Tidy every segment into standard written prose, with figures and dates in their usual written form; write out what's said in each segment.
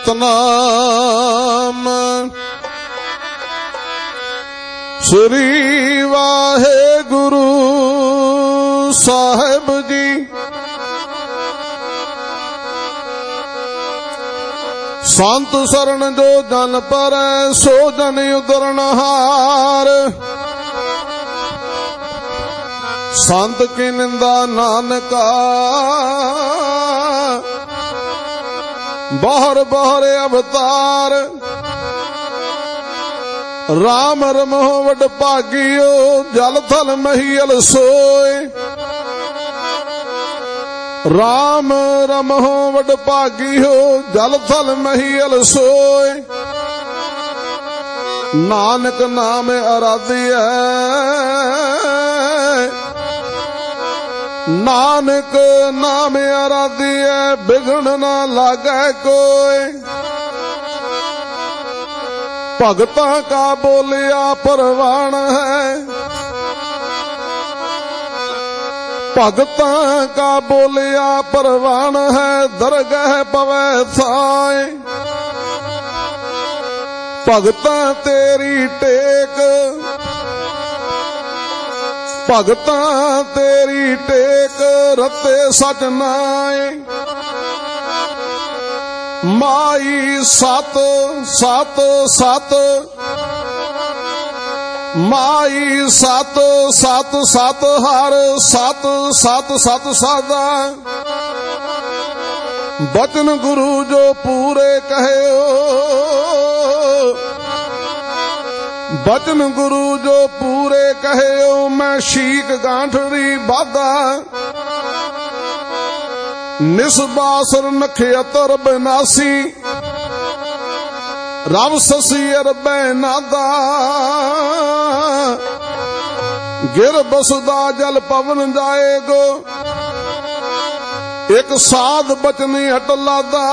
ਸਤਨਾਮ। ਸ੍ਰੀ ਵਾਹਿਗੁਰੂ ਸਾਹਿਬ ਜੀ। ਸੰਤ ਸਰਣ ਜੋ ਜਨ ਪਰੈ ਸੋ ਜਨ ਉਦਰਨਹਾਰ। ਸੰਤ ਕੀ ਨਿੰਦਾ ਨਾਨਕਾ ਬਾਹਰ ਬਾਹਰ ਅਵਤਾਰ। ਰਾਮ ਰਮਹੁ ਵਡ ਭਾਗਿਓ ਜਲ ਥਲ ਮਹੀਲ ਸੋਏ। ਰਾਮ ਰਮਹੁ ਵਡ ਭਾਗਿਓ ਜਲ ਥਲ ਮਹੀਲ ਸੋਏ। ਨਾਨਕ ਨਾਮ ਅਰਾਧਿਐ ਨਾਨਕ ਨਾਮ ਅਰਾਧਿਐ ਬਿਗਣ ਨਾ ਲਾਗੈ ਕੋਇ। ਭਗਤਾਂ ਕਾ ਬੋਲਿਆ ਪ੍ਰਵਾਨ ਹੈ। ਭਗਤਾਂ ਕਾ ਬੋਲਿਆ ਪ੍ਰਵਾਨ ਹੈ। ਦਰਗਹਿ ਪਵੈ ਥਾਇ। ਭਗਤਾਂ ਤੇਰੀ ਟੇਕ ਭਗਤਾਂ ਤੇਰੀ ਟੇਕ ਰਤੇ ਸਚ ਨਾਏ। ਮਾਈ ਸਤ ਸਤ ਸਤ ਮਾਈ ਸਤ ਸਤ ਸਤ ਹਰ ਸਤ ਸਤ ਸਤ ਸਦਾ। ਬਚਨ ਗੁਰੂ ਜੋ ਪੂਰੇ ਕਹਿਓ। ਬਚਨ ਗੁਰੂ ਜੋ ਪੂਰੇ ਕਹਿਓ। ਮੈਂ ਸ਼ੀਕ ਗਾਂਠੜੀ ਬਾਧਾ। ਨਿਸਬਾਸਰ ਨਖਿਅਤਰ ਬਿਨਾਸੀ। ਰਬ ਸਸੀਰ ਬੈਨਾਦਾ। ਗਿਰ ਬਸਦਾ ਜਲ ਪਵਨ ਜਾਏਗੋ। ਇੱਕ ਸਾਧ ਬਚਨੀ ਹਟ ਲਾਦਾ।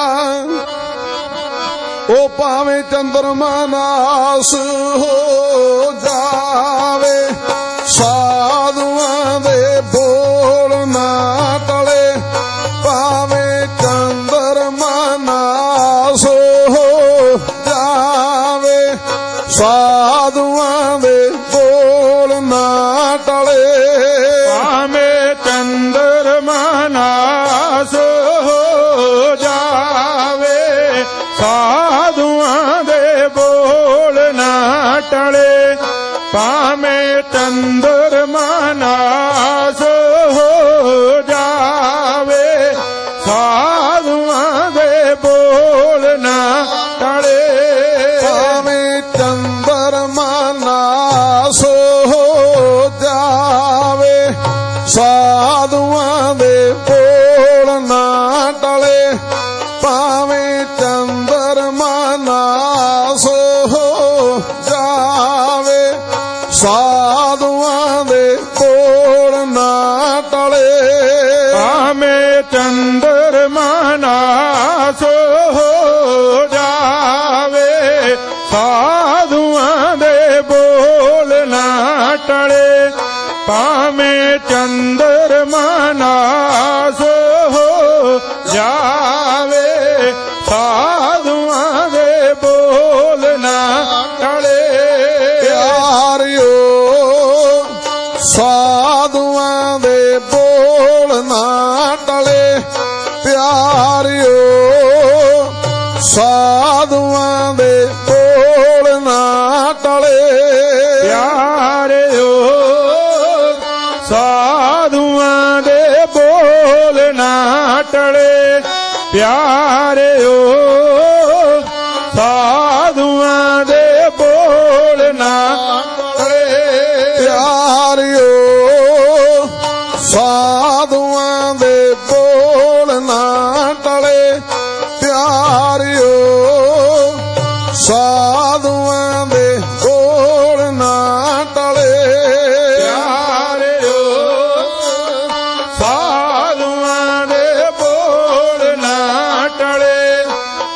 ਉਹ ਭਾਵੇਂ ਚੰਦਰਮਾ ਨਾਸ ਹੋ ਜਾਵੇ। ਸਾਧੂਆਂ ਦੇ ਬੋਲ ਨਾ ਟਲੇ। ਭਾਵੇਂ ਚੰਦਰਮਾ ਨਾਸ ਹੋ ਜਾਵੇ। ਸਾਧੂਆਂ ਦੇ ਬੋਲ ਨਾ ਟਲੇ। ਭਾਵੇਂ ਚੰਦਰਮਾ ਨਾਸ ਹੋ ਜਾਵੇ। ਸਾਧੂਆਂ ਦੇ ਬੋਲ ਨਾ ਟਲੇ। ਭਾਵੇਂ ਚੰਦਰਮਾ ਨਾਸ ਹੋ ਜਾਵੇ। ਸਾਧੂਆਂ ਦੇ ਬੋਲ ਨਾ ਟਲੇ। ਭਾਵੇਂ ਚੰਦਰਮਾ ਨਾਸ ਹੋ ਜਾਵੇ। ਸਾਧੂਆਂ ਦੇ ਬੋਲ ਨਾ ਟਲੇ। ਭਾਵੇਂ ਚੰਦਰਮਾ ਨਾਸ ਹੋ ਜਾਵੇ। ਸਾਧੂਆਂ ਦੇ ਬੋਲ ਨਾ ਟਲੇ। ਭਾਵੇਂ ਚੰਦਰਮਾ ਨਾਸ ਹੋ ਜਾਵੇ। ਸਾਧੂਆਂ ਦੇ ਬੋਲ ਨਾ ਟਲੇ। ਭਾਵੇਂ ਚੰਦਰਮਾ ਨਾਸ ਹੋ ਜਾਵੇ। ਸਾਧੂਆਂ ਦੇ ਬੋਲ ਨਾ ਟਲੇ। ਪਿਆਰਿਓ ਸਾਧੂਆਂ ਦੇ ਬੋਲ ਨਾ ਟਲੇ। ਪਿਆਰਿਓ ਸਾਧੂਆਂ ਦੇ ਬੋਲ ਨਾ ਟਲੇ। ਪਿਆਰਿਓ ਸਾਧੂਆਂ ਦੇ ਬੋਲ ਨਾ ਟਲੇ। ਪਿਆਰਿਓ ਸਾਧੂਆਂ ਦੇ ਬੋਲ ਨਾ ਟਲੇ। ਪਿਆਰਿਓ ਸਾਧੂਆਂ ਦੇ ਬੋਲ ਨਾ ਟਲੇ। ਪਿਆਰਿਓ ਸਾਧੂਆਂ ਦੇ ਬੋਲ ਨਾ ਟਲੇ। ਪਿਆਰਿਓ ਸਾਧੂਆਂ ਦੇ ਬੋਲ ਨਾ ਟਲੇ।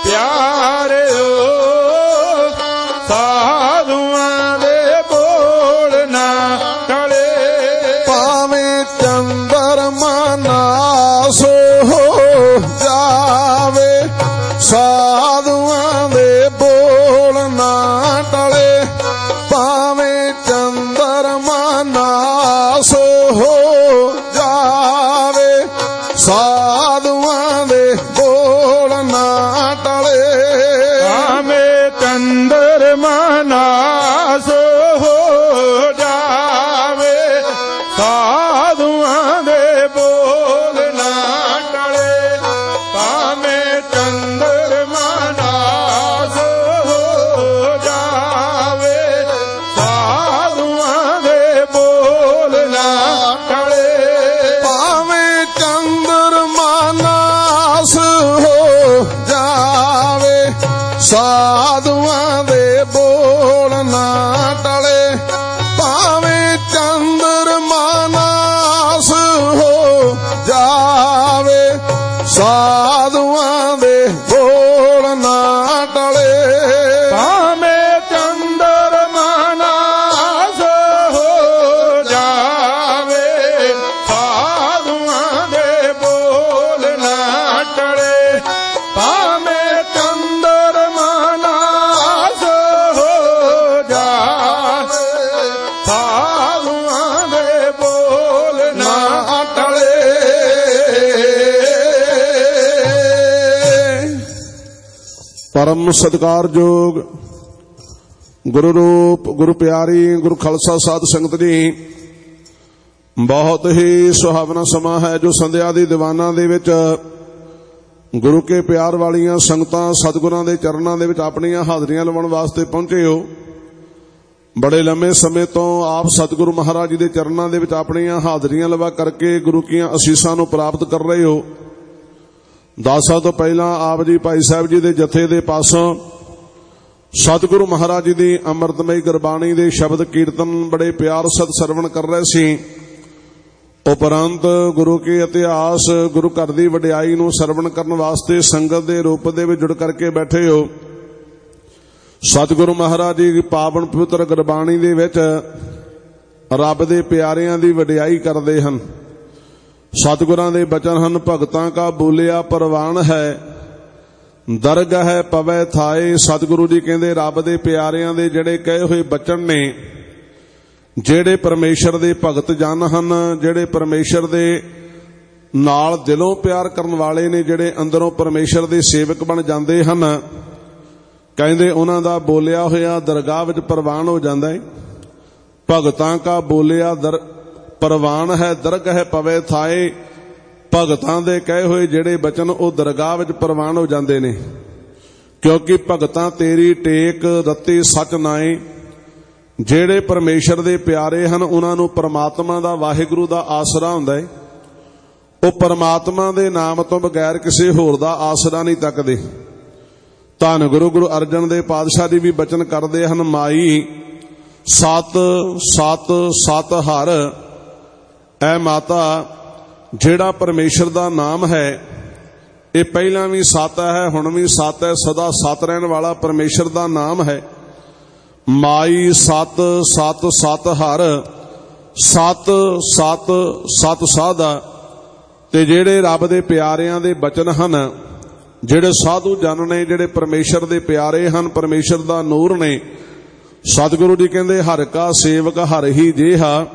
ਸਾਧੂਆਂ ਦੇ ਬੋਲ ਨਾ ਟਲੇ, ਭਾਵੇਂ ਚੰਦਰਮਾ ਨਾਸ ਹੋ ਜਾਵੇ। ਸਾਧੂਆਂ ਦੇ ਬੋਲ ਨਾ ਟਲੇ, ਭਾਵੇਂ ਚੰਦਰਮਾ ਨਾਸ ਹੋ ਜਾਵੇ। ਸਾਧੂਆਂ ਦੇ ਬੋਲ ਨਾ ਟਲੇ, ਭਾਵੇਂ ਚੰਦਰਮਾ ਨਾਸ ਹੋ ਜਾਵੇ। ਸਾਧੂਆਂ ਦੇ ਬੋਲ ਨਾ ਟਲੇ। ਪਰਮ ਸਤਿਕਾਰਯੋਗ ਗੁਰੂ ਰੂਪ, ਗੁਰੂ ਪਿਆਰੀ, ਗੁਰੂ ਖਾਲਸਾ ਸਾਧ ਸੰਗਤ ਜੀ, ਬਹੁਤ ਹੀ ਸੁਹਾਵਣਾ ਸਮਾਂ ਹੈ ਜੋ ਸੰਧਿਆ ਦੀ ਦੀਵਾਨਾਂ ਦੇ ਵਿੱਚ ਗੁਰੂ ਕੇ ਪਿਆਰ ਵਾਲੀਆਂ ਸੰਗਤਾਂ ਸਤਿਗੁਰਾਂ ਦੇ ਚਰਨਾਂ ਦੇ ਵਿੱਚ ਆਪਣੀਆਂ ਹਾਜ਼ਰੀਆਂ ਲਵਾਉਣ ਵਾਸਤੇ ਪਹੁੰਚੇ ਹੋ। ਬੜੇ ਲੰਮੇ ਸਮੇਂ ਤੋਂ ਆਪ ਸਤਿਗੁਰੂ ਮਹਾਰਾਜ ਜੀ ਦੇ ਚਰਨਾਂ ਦੇ ਵਿੱਚ ਆਪਣੀਆਂ ਹਾਜ਼ਰੀਆਂ ਲਵਾ ਕਰਕੇ ਗੁਰੂ ਕੀਆਂ ਅਸੀਸਾਂ ਨੂੰ ਪ੍ਰਾਪਤ ਕਰ ਰਹੇ ਹੋ। ਦਾਸਾਂ ਤੋਂ ਪਹਿਲਾਂ ਆਪ ਜੀ ਭਾਈ ਸਾਹਿਬ ਜੀ ਦੇ ਜਥੇ ਦੇ ਪਾਸੋਂ ਸਤਿਗੁਰੂ ਮਹਾਰਾਜ ਜੀ ਦੀ ਅੰਮ੍ਰਿਤਮਈ ਗੁਰਬਾਣੀ ਦੇ ਸ਼ਬਦ ਕੀਰਤਨ ਬੜੇ ਪਿਆਰ ਸਤ ਸਰਵਣ ਕਰ ਰਹੇ ਸੀ। ਉਪਰੰਤ ਗੁਰੂ ਕੇ ਇਤਿਹਾਸ, ਗੁਰੂ ਘਰ ਦੀ ਵਡਿਆਈ ਨੂੰ ਸਰਵਣ ਕਰਨ ਵਾਸਤੇ ਸੰਗਤ ਦੇ ਰੂਪ ਦੇ ਵਿੱਚ ਜੁੜ ਕਰਕੇ ਬੈਠੇ ਹੋ। ਸਤਿਗੁਰੂ ਮਹਾਰਾਜ ਜੀ ਦੀ ਪਾਵਨ ਪਵਿੱਤਰ ਗੁਰਬਾਣੀ ਦੇ ਵਿੱਚ ਰੱਬ ਦੇ ਪਿਆਰਿਆਂ ਦੀ ਵਡਿਆਈ ਕਰਦੇ ਹਨ। ਸਤਿਗੁਰਾਂ ਦੇ ਬਚਨ ਹਨ, ਭਗਤਾਂ ਕਾ ਬੋਲਿਆ ਪ੍ਰਵਾਨ ਹੈ, ਦਰਗਹ ਪਵੈ ਥਾਏ। ਸਤਿਗੁਰੂ ਜੀ ਕਹਿੰਦੇ ਰੱਬ ਦੇ ਪਿਆਰਿਆਂ ਦੇ ਜਿਹੜੇ ਕਹੇ ਹੋਏ ਬਚਨ ਨੇ, ਜਿਹੜੇ ਪਰਮੇਸ਼ਰ ਦੇ ਭਗਤ ਜਨ ਹਨ, ਜਿਹੜੇ ਪਰਮੇਸ਼ਰ ਦੇ ਨਾਲ ਦਿਲੋਂ ਪਿਆਰ ਕਰਨ ਵਾਲੇ ਨੇ, ਜਿਹੜੇ ਅੰਦਰੋਂ ਪਰਮੇਸ਼ਰ ਦੇ ਸੇਵਕ ਬਣ ਜਾਂਦੇ ਹਨ, ਕਹਿੰਦੇ ਉਹਨਾਂ ਦਾ ਬੋਲਿਆ ਹੋਇਆ ਦਰਗਾਹ ਵਿੱਚ ਪ੍ਰਵਾਨ ਹੋ ਜਾਂਦਾ ਹੈ। ਭਗਤਾਂ ਕਾ ਬੋਲਿਆ ਪ੍ਰਵਾਨ ਹੈ, ਦਰਗਹ ਪਵੇ ਥਾਏ। ਭਗਤਾਂ ਦੇ ਕਹੇ ਹੋਏ ਜਿਹੜੇ ਬਚਨ ਉਹ ਦਰਗਾਹ ਵਿੱਚ ਪ੍ਰਵਾਨ ਹੋ ਜਾਂਦੇ ਨੇ, ਕਿਉਂਕਿ ਭਗਤਾਂ ਤੇਰੀ ਟੇਕ ਰੱਤੀ ਸੱਚ ਨਾਏ। ਜਿਹੜੇ ਪਰਮੇਸ਼ਰ ਦੇ ਪਿਆਰੇ ਹਨ ਉਹਨਾਂ ਨੂੰ ਪਰਮਾਤਮਾ ਦਾ, ਵਾਹਿਗੁਰੂ ਦਾ ਆਸਰਾ ਹੁੰਦਾ ਹੈ। ਉਹ ਪਰਮਾਤਮਾ ਦੇ ਨਾਮ ਤੋਂ ਬਗੈਰ ਕਿਸੇ ਹੋਰ ਦਾ ਆਸਰਾ ਨਹੀਂ ਤੱਕਦੇ। ਧੰਨ ਗੁਰੂ ਅਰਜਨ ਦੇਵ ਪਾਤਸ਼ਾਹ ਜੀ ਵੀ ਬਚਨ ਕਰਦੇ ਹਨ, ਮਾਈ ਸਤ ਸਤ ਸਤ ਹਰ। ਐ ਮਾਤਾ, ਜਿਹੜਾ ਪਰਮੇਸ਼ਰ ਦਾ ਨਾਮ ਹੈ ਇਹ ਪਹਿਲਾਂ ਵੀ ਸਤ ਹੈ, ਹੁਣ ਵੀ ਸਤ ਹੈ, ਸਦਾ ਸਤ ਰਹਿਣ ਵਾਲਾ ਪਰਮੇਸ਼ਰ ਦਾ ਨਾਮ ਹੈ। ਮਾਈ ਸਤ ਸਤ ਸਤ ਹਰ, ਸਤ ਸਤ ਸਤ ਸਾਧਾ। ਤੇ ਜਿਹੜੇ ਰੱਬ ਦੇ ਪਿਆਰਿਆਂ ਦੇ ਬਚਨ ਹਨ, ਜਿਹੜੇ ਸਾਧੂ ਜਨ ਨੇ, ਜਿਹੜੇ ਪਰਮੇਸ਼ਰ ਦੇ ਪਿਆਰੇ ਹਨ, ਪਰਮੇਸ਼ਰ ਦਾ ਨੂਰ ਨੇ, ਸਤਿਗੁਰੂ ਜੀ ਕਹਿੰਦੇ ਹਰ ਕਾ ਸੇਵਕ ਹਰ ਹੀ ਜੇਹਾ,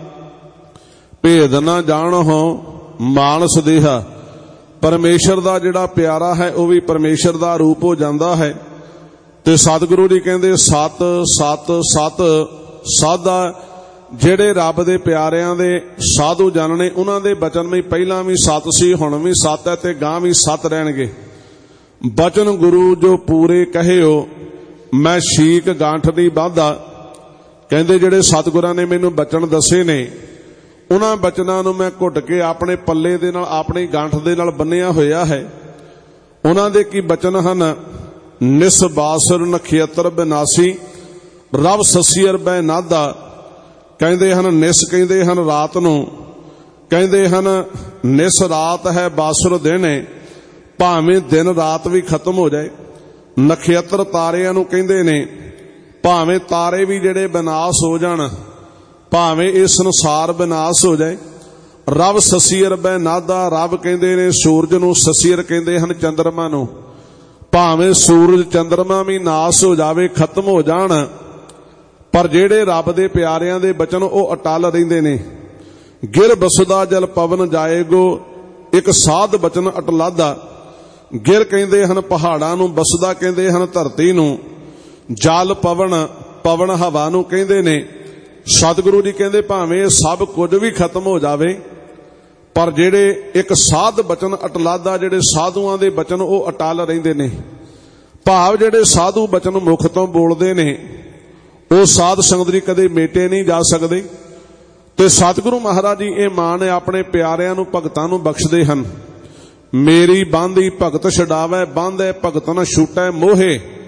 ਭੇਦ ਨਾ ਜਾਣੋ ਮਾਨਸ ਦੇਹਾ। ਪਰਮੇਸ਼ਰ ਦਾ ਜਿਹੜਾ ਪਿਆਰਾ ਹੈ ਉਹ ਵੀ ਪਰਮੇਸ਼ਰ ਦਾ ਰੂਪ ਹੋ ਜਾਂਦਾ ਹੈ। ਤੇ ਸਤਿਗੁਰੂ ਜੀ ਕਹਿੰਦੇ ਸਤ ਸਤ ਸਤ ਸਾਧਾ। ਜਿਹੜੇ ਰੱਬ ਦੇ ਪਿਆਰਿਆਂ ਦੇ ਸਾਧੂ ਜਨ ਨੇ ਉਹਨਾਂ ਦੇ ਬਚਨ ਵੀ ਪਹਿਲਾਂ ਵੀ ਸਤ ਸੀ, ਹੁਣ ਵੀ ਸਤ ਹੈ ਤੇ ਗਾਂ ਵੀ ਸਤ ਰਹਿਣਗੇ। ਬਚਨ ਗੁਰੂ ਜੋ ਪੂਰੇ ਕਹਿਓ, ਮੈਂ ਸ਼ੀਕ ਗਾਂਠ ਨਹੀਂ ਬਾਂਧਾ। ਕਹਿੰਦੇ ਜਿਹੜੇ ਸਤਿਗੁਰਾਂ ਨੇ ਮੈਨੂੰ ਬਚਨ ਦੱਸੇ ਨੇ, ਉਹਨਾਂ ਬਚਨਾਂ ਨੂੰ ਮੈਂ ਘੁੱਟ ਕੇ ਆਪਣੇ ਪੱਲੇ ਦੇ ਨਾਲ, ਆਪਣੀ ਗਾਂਠ ਦੇ ਨਾਲ ਬੰਨਿਆ ਹੋਇਆ ਹੈ। ਉਹਨਾਂ ਦੇ ਕੀ ਬਚਨ ਹਨ, ਨਿਸ ਬਾਸਰ ਨਖੇਤਰ ਬਿਨਾਸੀ, ਰਬ ਸਸੀਰ ਬੈ ਨਾਦਾ। ਕਹਿੰਦੇ ਹਨ ਨਿਸ, ਕਹਿੰਦੇ ਹਨ ਰਾਤ ਨੂੰ, ਕਹਿੰਦੇ ਹਨ ਨਿਸ ਰਾਤ ਹੈ ਬਾਸੁਰ ਦਿਨ, ਭਾਵੇਂ ਦਿਨ ਰਾਤ ਵੀ ਖਤਮ ਹੋ ਜਾਏ। ਨਖੇਤਰ ਤਾਰਿਆਂ ਨੂੰ ਕਹਿੰਦੇ ਨੇ, ਭਾਵੇਂ ਤਾਰੇ ਵੀ ਜਿਹੜੇ ਵਿਨਾਸ਼ ਹੋ ਜਾਣ, ਭਾਵੇਂ ਇਹ ਸੰਸਾਰ ਵਿਨਾਸ਼ ਹੋ ਜਾਏ। ਰਬ ਸਸੀਰ ਬੈ ਨਾਦਾ, ਰੱਬ ਕਹਿੰਦੇ ਨੇ ਸੂਰਜ ਨੂੰ, ਸਸੀਰ ਕਹਿੰਦੇ ਹਨ ਚੰਦਰਮਾ ਨੂੰ। ਭਾਵੇਂ ਸੂਰਜ ਚੰਦਰਮਾ ਵੀ ਨਾਸ ਹੋ ਜਾਵੇ, ਖਤਮ ਹੋ ਜਾਣ, ਪਰ ਜਿਹੜੇ ਰੱਬ ਦੇ ਪਿਆਰਿਆਂ ਦੇ ਬਚਨ ਉਹ ਅਟਲ ਰਹਿੰਦੇ ਨੇ। ਗਿਰ ਬਸਦਾ ਜਲ ਪਵਨ ਜਾਏਗੋ, ਇੱਕ ਸਾਧ ਬਚਨ ਅਟਲਾਦਾ। ਗਿਰ ਕਹਿੰਦੇ ਹਨ ਪਹਾੜਾਂ ਨੂੰ, ਬਸਦਾ ਕਹਿੰਦੇ ਹਨ ਧਰਤੀ ਨੂੰ, ਜਲ ਪਵਨ, ਪਵਨ ਹਵਾ ਨੂੰ ਕਹਿੰਦੇ ਨੇ। ਸਤਿਗੁਰੂ ਜੀ ਕਹਿੰਦੇ ਭਾਵੇਂ ਸਭ ਕੁਝ ਵੀ ਖਤਮ ਹੋ ਜਾਵੇ, ਪਰ ਜਿਹੜੇ ਇੱਕ ਸਾਧ ਬਚਨ ਅਟਲਾਦਾ, ਜਿਹੜੇ ਸਾਧੂਆਂ ਦੇ ਬਚਨ ਉਹ ਅਟਲ ਰਹਿੰਦੇ ਨੇ। ਭਾਵ ਜਿਹੜੇ ਸਾਧੂ ਬਚਨ ਮੁਖ ਤੋਂ ਬੋਲਦੇ ਨੇ ਉਹ ਸਾਧ ਸੰਗਤ ਜੀ ਕਦੇ ਮੇਟੇ ਨਹੀਂ ਜਾ ਸਕਦੇ। ਤੇ ਸਤਿਗੁਰੂ ਮਹਾਰਾਜ ਜੀ ਇਹ ਮਾਣ ਆਪਣੇ ਪਿਆਰਿਆਂ ਨੂੰ, ਭਗਤਾਂ ਨੂੰ ਬਖਸ਼ਦੇ ਹਨ। ਮੇਰੀ ਬਾਂਧੀ ਭਗਤ ਛਡਾਵੇ, ਬਾਂਧੇ ਭਗਤ ਨ ਛੂਟੈ ਮੋਹੇ।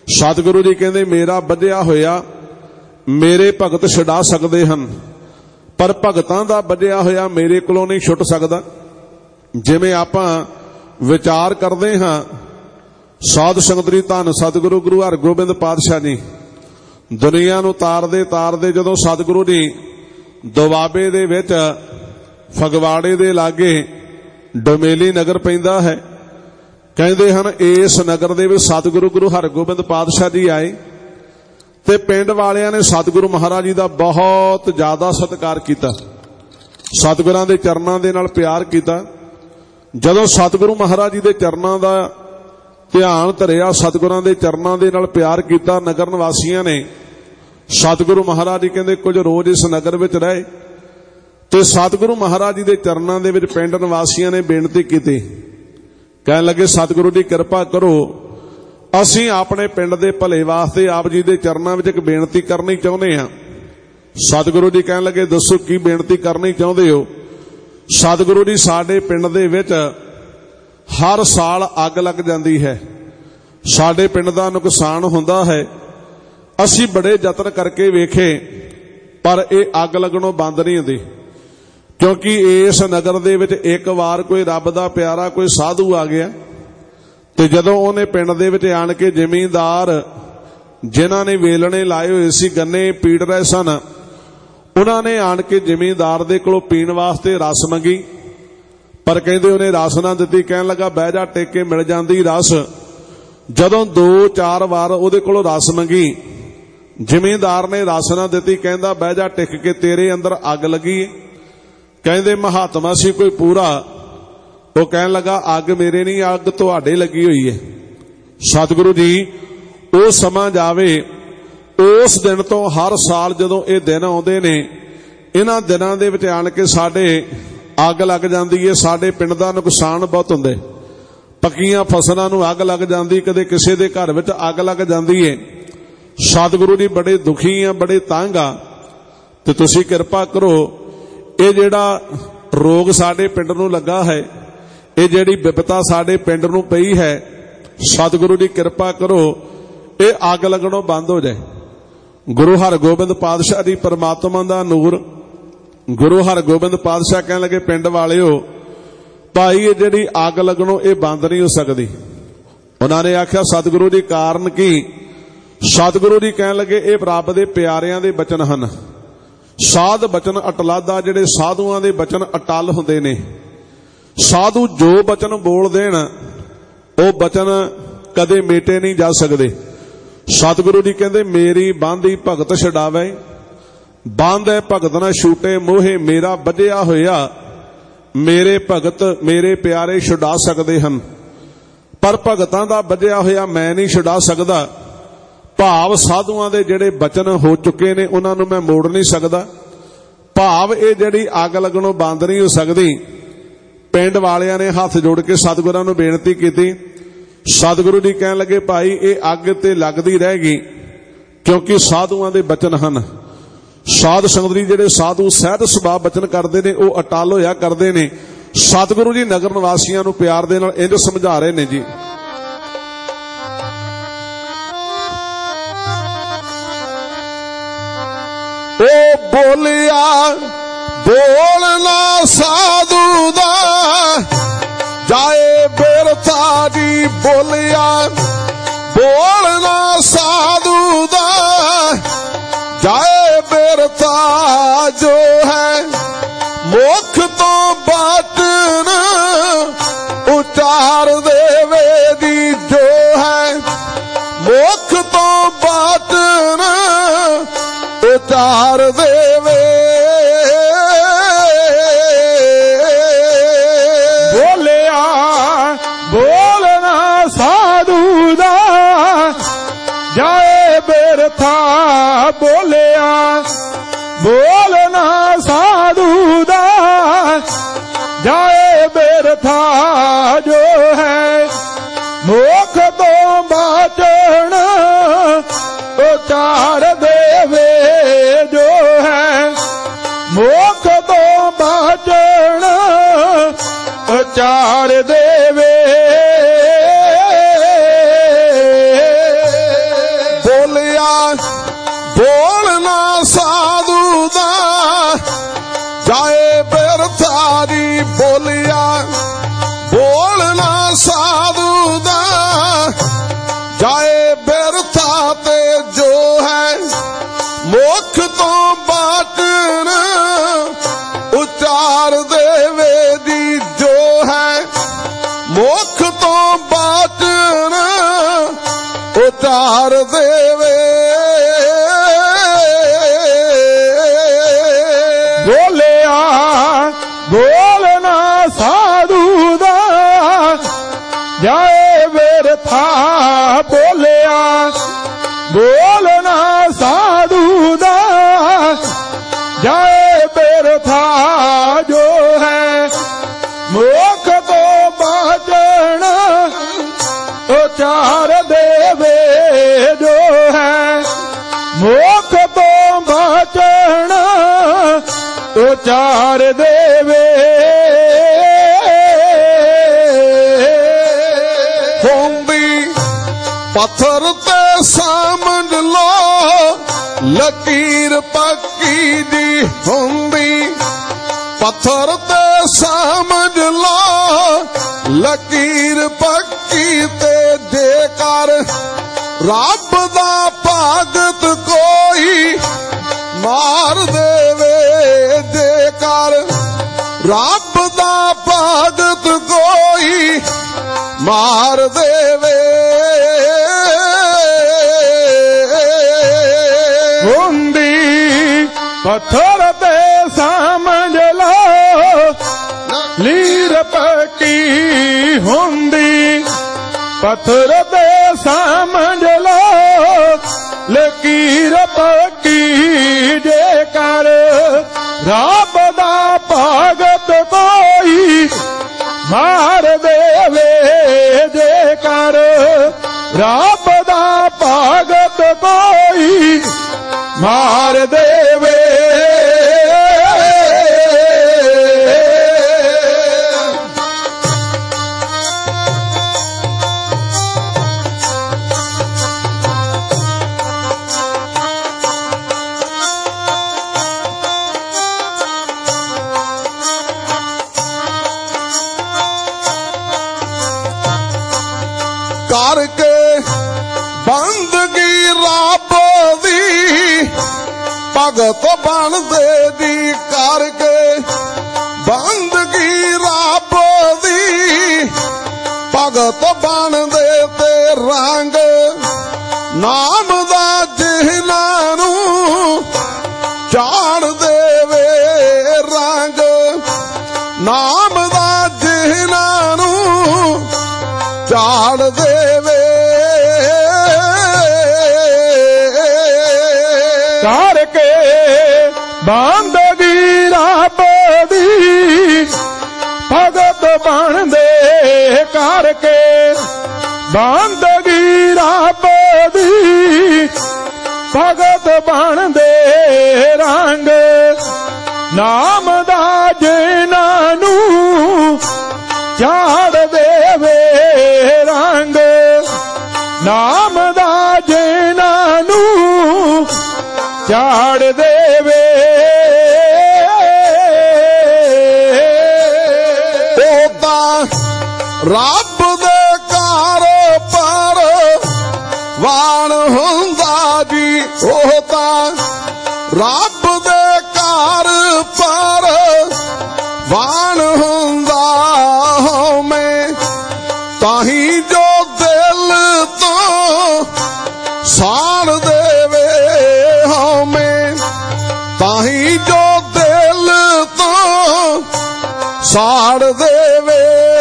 सतगुरु जी कहते मेरा बधिया होया मेरे भगत छुड़ा सकते हैं, पर भगतां दा बधिया होया मेरे कोलों नहीं छुट सकदा। जिवें आपां विचार करते हाँ, साध संगत जी धन सतगुरु गुरु हरगोबिंद पातशाह जी दुनिया नूं तारदे तारदे जदों सतगुरु जी दुआबे दे विच फगवाड़े दे लागे डोमेली नगर पैंदा है, कहते हैं इस नगर दे विच सतगुरु गुरु हरगोबिंद पातशाह जी आए ते पिंड वालियां ने सतगुरु महाराज जी दा बहुत ज्यादा सत्कार कीता, सतगुरां दे चरनां दे नाल प्यार कीता। जदों सतगुरु महाराज जी दे चरनां दा ध्यान धरिया, सतगुरां दे चरनां दे नाल प्यार कीता, नगर निवासियां ने सतगुरु महाराज जी कहंदे कुछ रोज इस नगर विच रहे ते सतगुरु महाराज जी दे चरनां दे विच पिंड निवासियां ने बेनती कीती, कहण लगे सतगुरु जी किरपा करो, असीं अपने पिंड दे भले वास्ते आप जी दे चरनां विच एक बेनती करनी चाहुंदे हां। सतगुरु जी कहण लगे दसो की बेनती करनी चाहुंदे हो। सतगुरु जी साडे पिंड दे विच हर साल अग लग जाती है, साडे पिंड दा नुकसान हुंदा है, असीं बड़े यतन करके वेखे पर यह अग लगनों बंद नहीं हुंदी, क्योंकि इस नगर दे विच एक बार कोई रब दा प्यारा कोई साधु आ गया ते जदों उहने पिंड दे विच आण के जमींदार जिन्हां ने वेलणे लाए होए सी गन्ने पीड़ रहे सन, उन्हां ने आण के जमींदार दे कोलों पीण वास्ते रस मंगी, पर कहंदे उहने रस ना दित्ती, कहण लगा बह जा टेक के मिल जांदी रस। जदों 2-4 बार उहदे कोलों रस मंगी, जमींदार ने रस ना दित्ती, कहंदा बह जा टिक के तेरे अंदर अग लगी है। कहंदे महात्मा सी कोई पूरा, वो कहण लगा अग मेरे नहीं अग तुहाडे लगी हुई है। सतगुरु जी वो समा जावे, उस दिन तो हर साल जदों ये दिन आउंदे ने, इन्हां दिनां दे विच आण के साडे अग लग जाती है, साडे पिंड दा नुकसान बहुत हुंदे, पक्कीआं फसलां नूं अग लग जाती, कदे किसी दे घर विच अग लग जाती है। सतगुरु जी बड़े दुखी आ, बड़े तंग आ, ते तुसीं किरपा करो ये जिहड़ा रोग साडे पिंड नूं लगा है, ये जिहड़ी विपता साडे पिंड नूं पई है, सतगुरु जी किरपा करो ये अग लगणों बंद हो जाए। गुरु हरगोबिंद पातशाह जी परमात्मा दा नूर, गुरु हरगोबिंद पातशाह कहण लगे पिंड वालिओ भाई ये जिहड़ी अग लगणों ये बंद नहीं हो सकती। उन्होंने आख्या सतगुरु जी कारण की? सतगुरु जी कहण लगे ये रब दे प्यारिਆਂ दे बचन हन, साध बचन अटलादा, जिहड़े साधुआं दे बचन अटल हुंदे ने। साधु जो बचन बोल देण वो बचन कदे मेटे नहीं जा सकते। सतगुरु जी कहंदे मेरी बांधी भगत छडावे, बांध है भगत ना छूटे मोहे, मेरा बधिया होया मेरे भगत मेरे प्यारे छुड़ा सकते हैं, पर भगतां दा बधिया होया मैं नहीं छुड़ा सकदा। भाव साधुआं दे जिहड़े बचन हो चुके ने उन्हां नूं मैं मोड़ नहीं सकदा। भाव ये जिहड़ी अग लगणों बंद नहीं हो सकती। पिंड वालियां ने हाथ जोड़ के सतगुरां नूं बेनती कीती। सतगुरु जी कहण लगे भाई ये अग ते लगदी रहेगी, क्योंकि साधुआं दे बचन हन। साध संगत जी जिहड़े साधु सहज सुभाव बचन करते हैं वो अटल होया करते हैं। सतगुरु जी नगर निवासियों नूं प्यार दे नाल इंज समझा रहे ने जी, ओ बोलिया बोलना साधु दा जाए बिरथा जी, बोलिया बोलना साधु दा जाए बिरथा, जो है मुख तो बाटन उचार देवे दी, जो है मुख तो बाटन उचार देवे। बोलिया बोलना साधु दा जाए बिरथा, बोलिया बोलना साधु दा जाए बिरथा, जो है मुख तो बाचन उचार देवे, जो है मुख तो बाचन उचार देवे। ਚਾਰ ਦੇਵੇ। ਬੋਲਿਆ ਬੋਲਣਾ ਸਾਧੂ ਦਾ ਜਾਏ ਬਿਰਥਾ। ਬੋਲਿਆ ਬੋਲਣਾ ਸਾਧੂ ਦਾ ਜਾਏ ਬਿਰਥਾ। ਜੋ ਹੈ ਮੋਖ ਤੋਂ ਬਚਣਾ ਉਹ ਚਾਰ ਦੇਵੇ। ਜੋ ਹੈ ਮੋਖ ਤੋਂ ਬਚਣਾ ਉਹ ਚਾਰ ਦੇਵੇ। ਹੁੰਦੀ ਪੱਥਰ ਤੇ ਸਮਝ ਲੋ ਲਕੀਰ ਪੱਕੀ ਦੀ। ਹੁੰਦੀ ਪੱਥਰ ਤੇ ਸਮਝ ਲੋ ਲਕੀਰ ਪੱਕੀ ਤੇ। ਜੇਕਰ ਰੱਬ ਦਾ ਭਗਤ ਕੋਈ ਮਾਰ ਦੇਵੇ। ਜੇਕਰ ਰੱਬ ਦਾ ਭਗਤ ਕੋਈ ਮਾਰ ਦੇਵੇ। ਹੁੰਦੀ ਪੱਥਰ ਤੇ ਸਮਝ ਲੋ ਲੀਰ ਪੱਕੀ। ਹੁੰਦੀ ਪੱਥਰ ਤੇ ਸਮਝ ਲੋ ਲਕੀਰ ਪੱਕੀ। ਜੇਕਰ ਰੱਬ ਦਾ ਭਗਤ ਕੋਈ ਮਾਰ ਦੇਵੇ। ਜੇਕਰ ਰੱਬ ਦਾ ਭਗਤ ਕੋਈ ਮਾਰ ਦੇਵੇ। ਕਰਕੇ ਬੰਦਗੀ ਰੱਬ ਦੀ ਭਗਤ ਬਣਦੇ ਦੀ। ਕਰਕੇ ਬੰਦਗੀ ਰੱਬ ਦੀ ਭਗਤ ਬਣਦੇ ਤੇ ਰੰਗ ਨਾਮ ਦਾ ਜਿਹਨਾਂ ਨੂੰ ਚਾੜ ਦੇਵੇ। ਰੰਗ ਨਾਮ ਦਾ ਜਿਹਨਾਂ ਨੂੰ ਚਾੜ ਦੇਵੇ। ਕਰਕੇ ਬੰਦਗੀ ਰੱਬ ਦੀ ਭਗਤ ਬਣਦੇ। ਕਰਕੇ ਬੰਦਗੀ ਰੱਬ ਦੀ ਭਗਤ ਬਣਦੇ। ਰੰਗ ਨਾਮ ਦਾ ਜਿਹਨਾਂ ਨੂੰ ਚਾੜ ਦੇਵੇ। ਰੰਗ ਨਾਮ ਦਾ ਜਿਹਨਾਂ ਨੂੰ ਚਾੜ ਦੇਵੇ। ਉਹ ਤਾਂ ਰੱਬ ਦੇ ਘਰ ਪਰ ਵਾਣ ਹੁੰਦਾ ਜੀ। ਉਹ ਤਾਂ ਰੱਬ ਦੇ ਘਰ ਪਰ ਵਾਣ ਹੁੰਦਾ ਹੋਵੇਂ। ਤਾਹੀਂ ਜੋ ਦਿਲ ਤੋਂ ਸਾੜ ਦੇਵੇ ਹੋਵੇਂ। ਤਾਹੀਂ ਜੋ ਦਿਲ ਤੋਂ ਸਾੜ ਦੇਵੇ।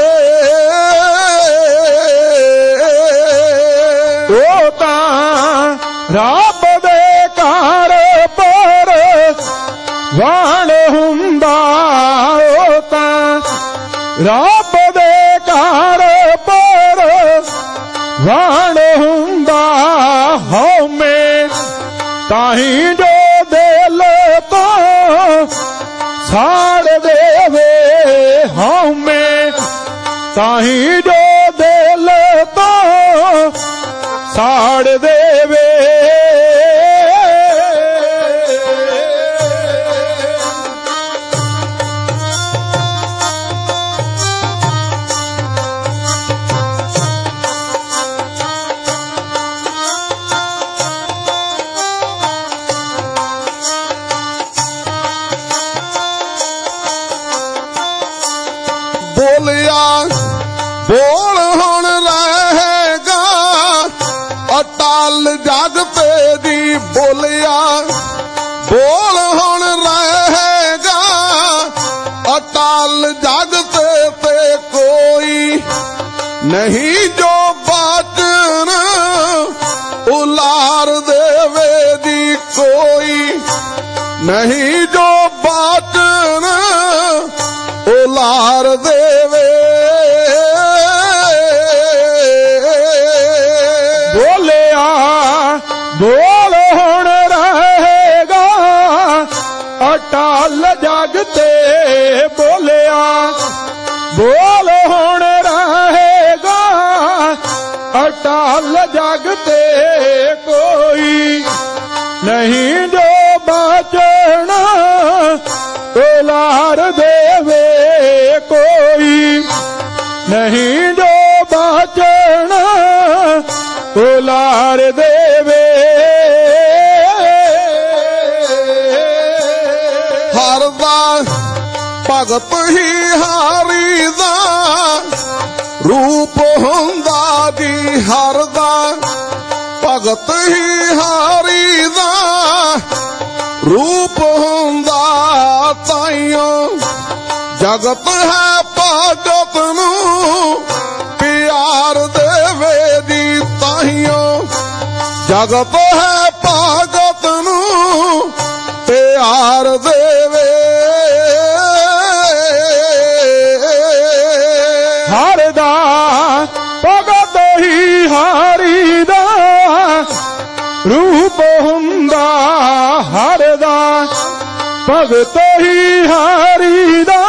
ਉਹ ਤਾਂ ਰੱਬ ਦੇ ਘਰ ਪਰ ਵਾਣ ਹੁੰਦਾ। ਉਹ ਤਾਂ ਰੱਬ ਦੇ ਘਰ ਪਰ ਵਾਣ ਹੁੰਦਾ ਹੋਵੇਂ। ਤਾਹੀਂ ਜੋ ਦਿਲ ਤੋਂ ਸਾੜ ਦੇਵੇ ਹੋਵੇਂ। ਤਾਹੀਂ ਜੋ ਦਿਲ ਤੋਂ ਸਾੜ ਦੇਵੇ। ਬੋਲਿਆ ਬੋਲ ਹੁਣ ਰਹੇਗਾ ਅਟਾ नहीं जो बाचन उलार देवे दी कोई, नहीं जो बाचन उलार देवे। बोलिया बोल हुण रहेगा अटल जग ते, बोलिया बोल हुण रहेगा अटल जग ते कोई, नहीं जो बाचन उलार देवे कोई, नहीं जो बाचन उलार देवे। हर दा भगत ही हारी दा रूप हुंदा जी, हर दा भगत ही हारी दा रूप हुंदा। ताइयों जगत है भगत नू प्यार देवे दी, ताइयों जगत है भगत नू प्यार देवे। हर दा भगत ही हारी दा रूप हुंदा, हर दा भगत ही हारी दा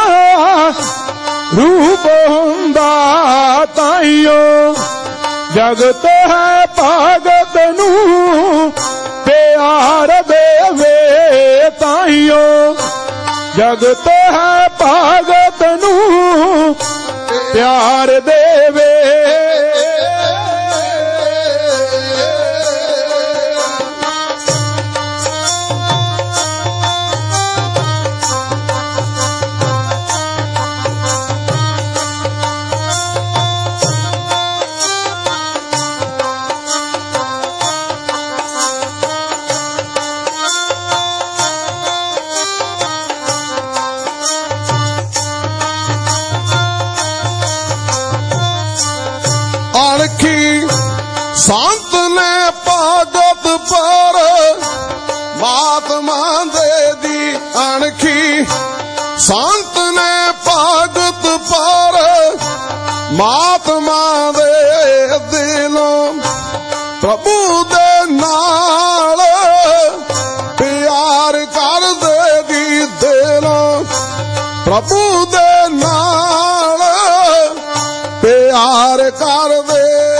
रूप हुंदा। ताइयों जगत है भगत नू प्यार देवे, ताइयों जगत है भगत नू प्यार देवे। संत ने भगत पर महात्मा दे दी अणखी, संत ने भगत पर महात्मा दे दिलों प्रभु दे नाल प्यार कर दे दी, दिलों प्रभु दे नाल प्यार कर दे।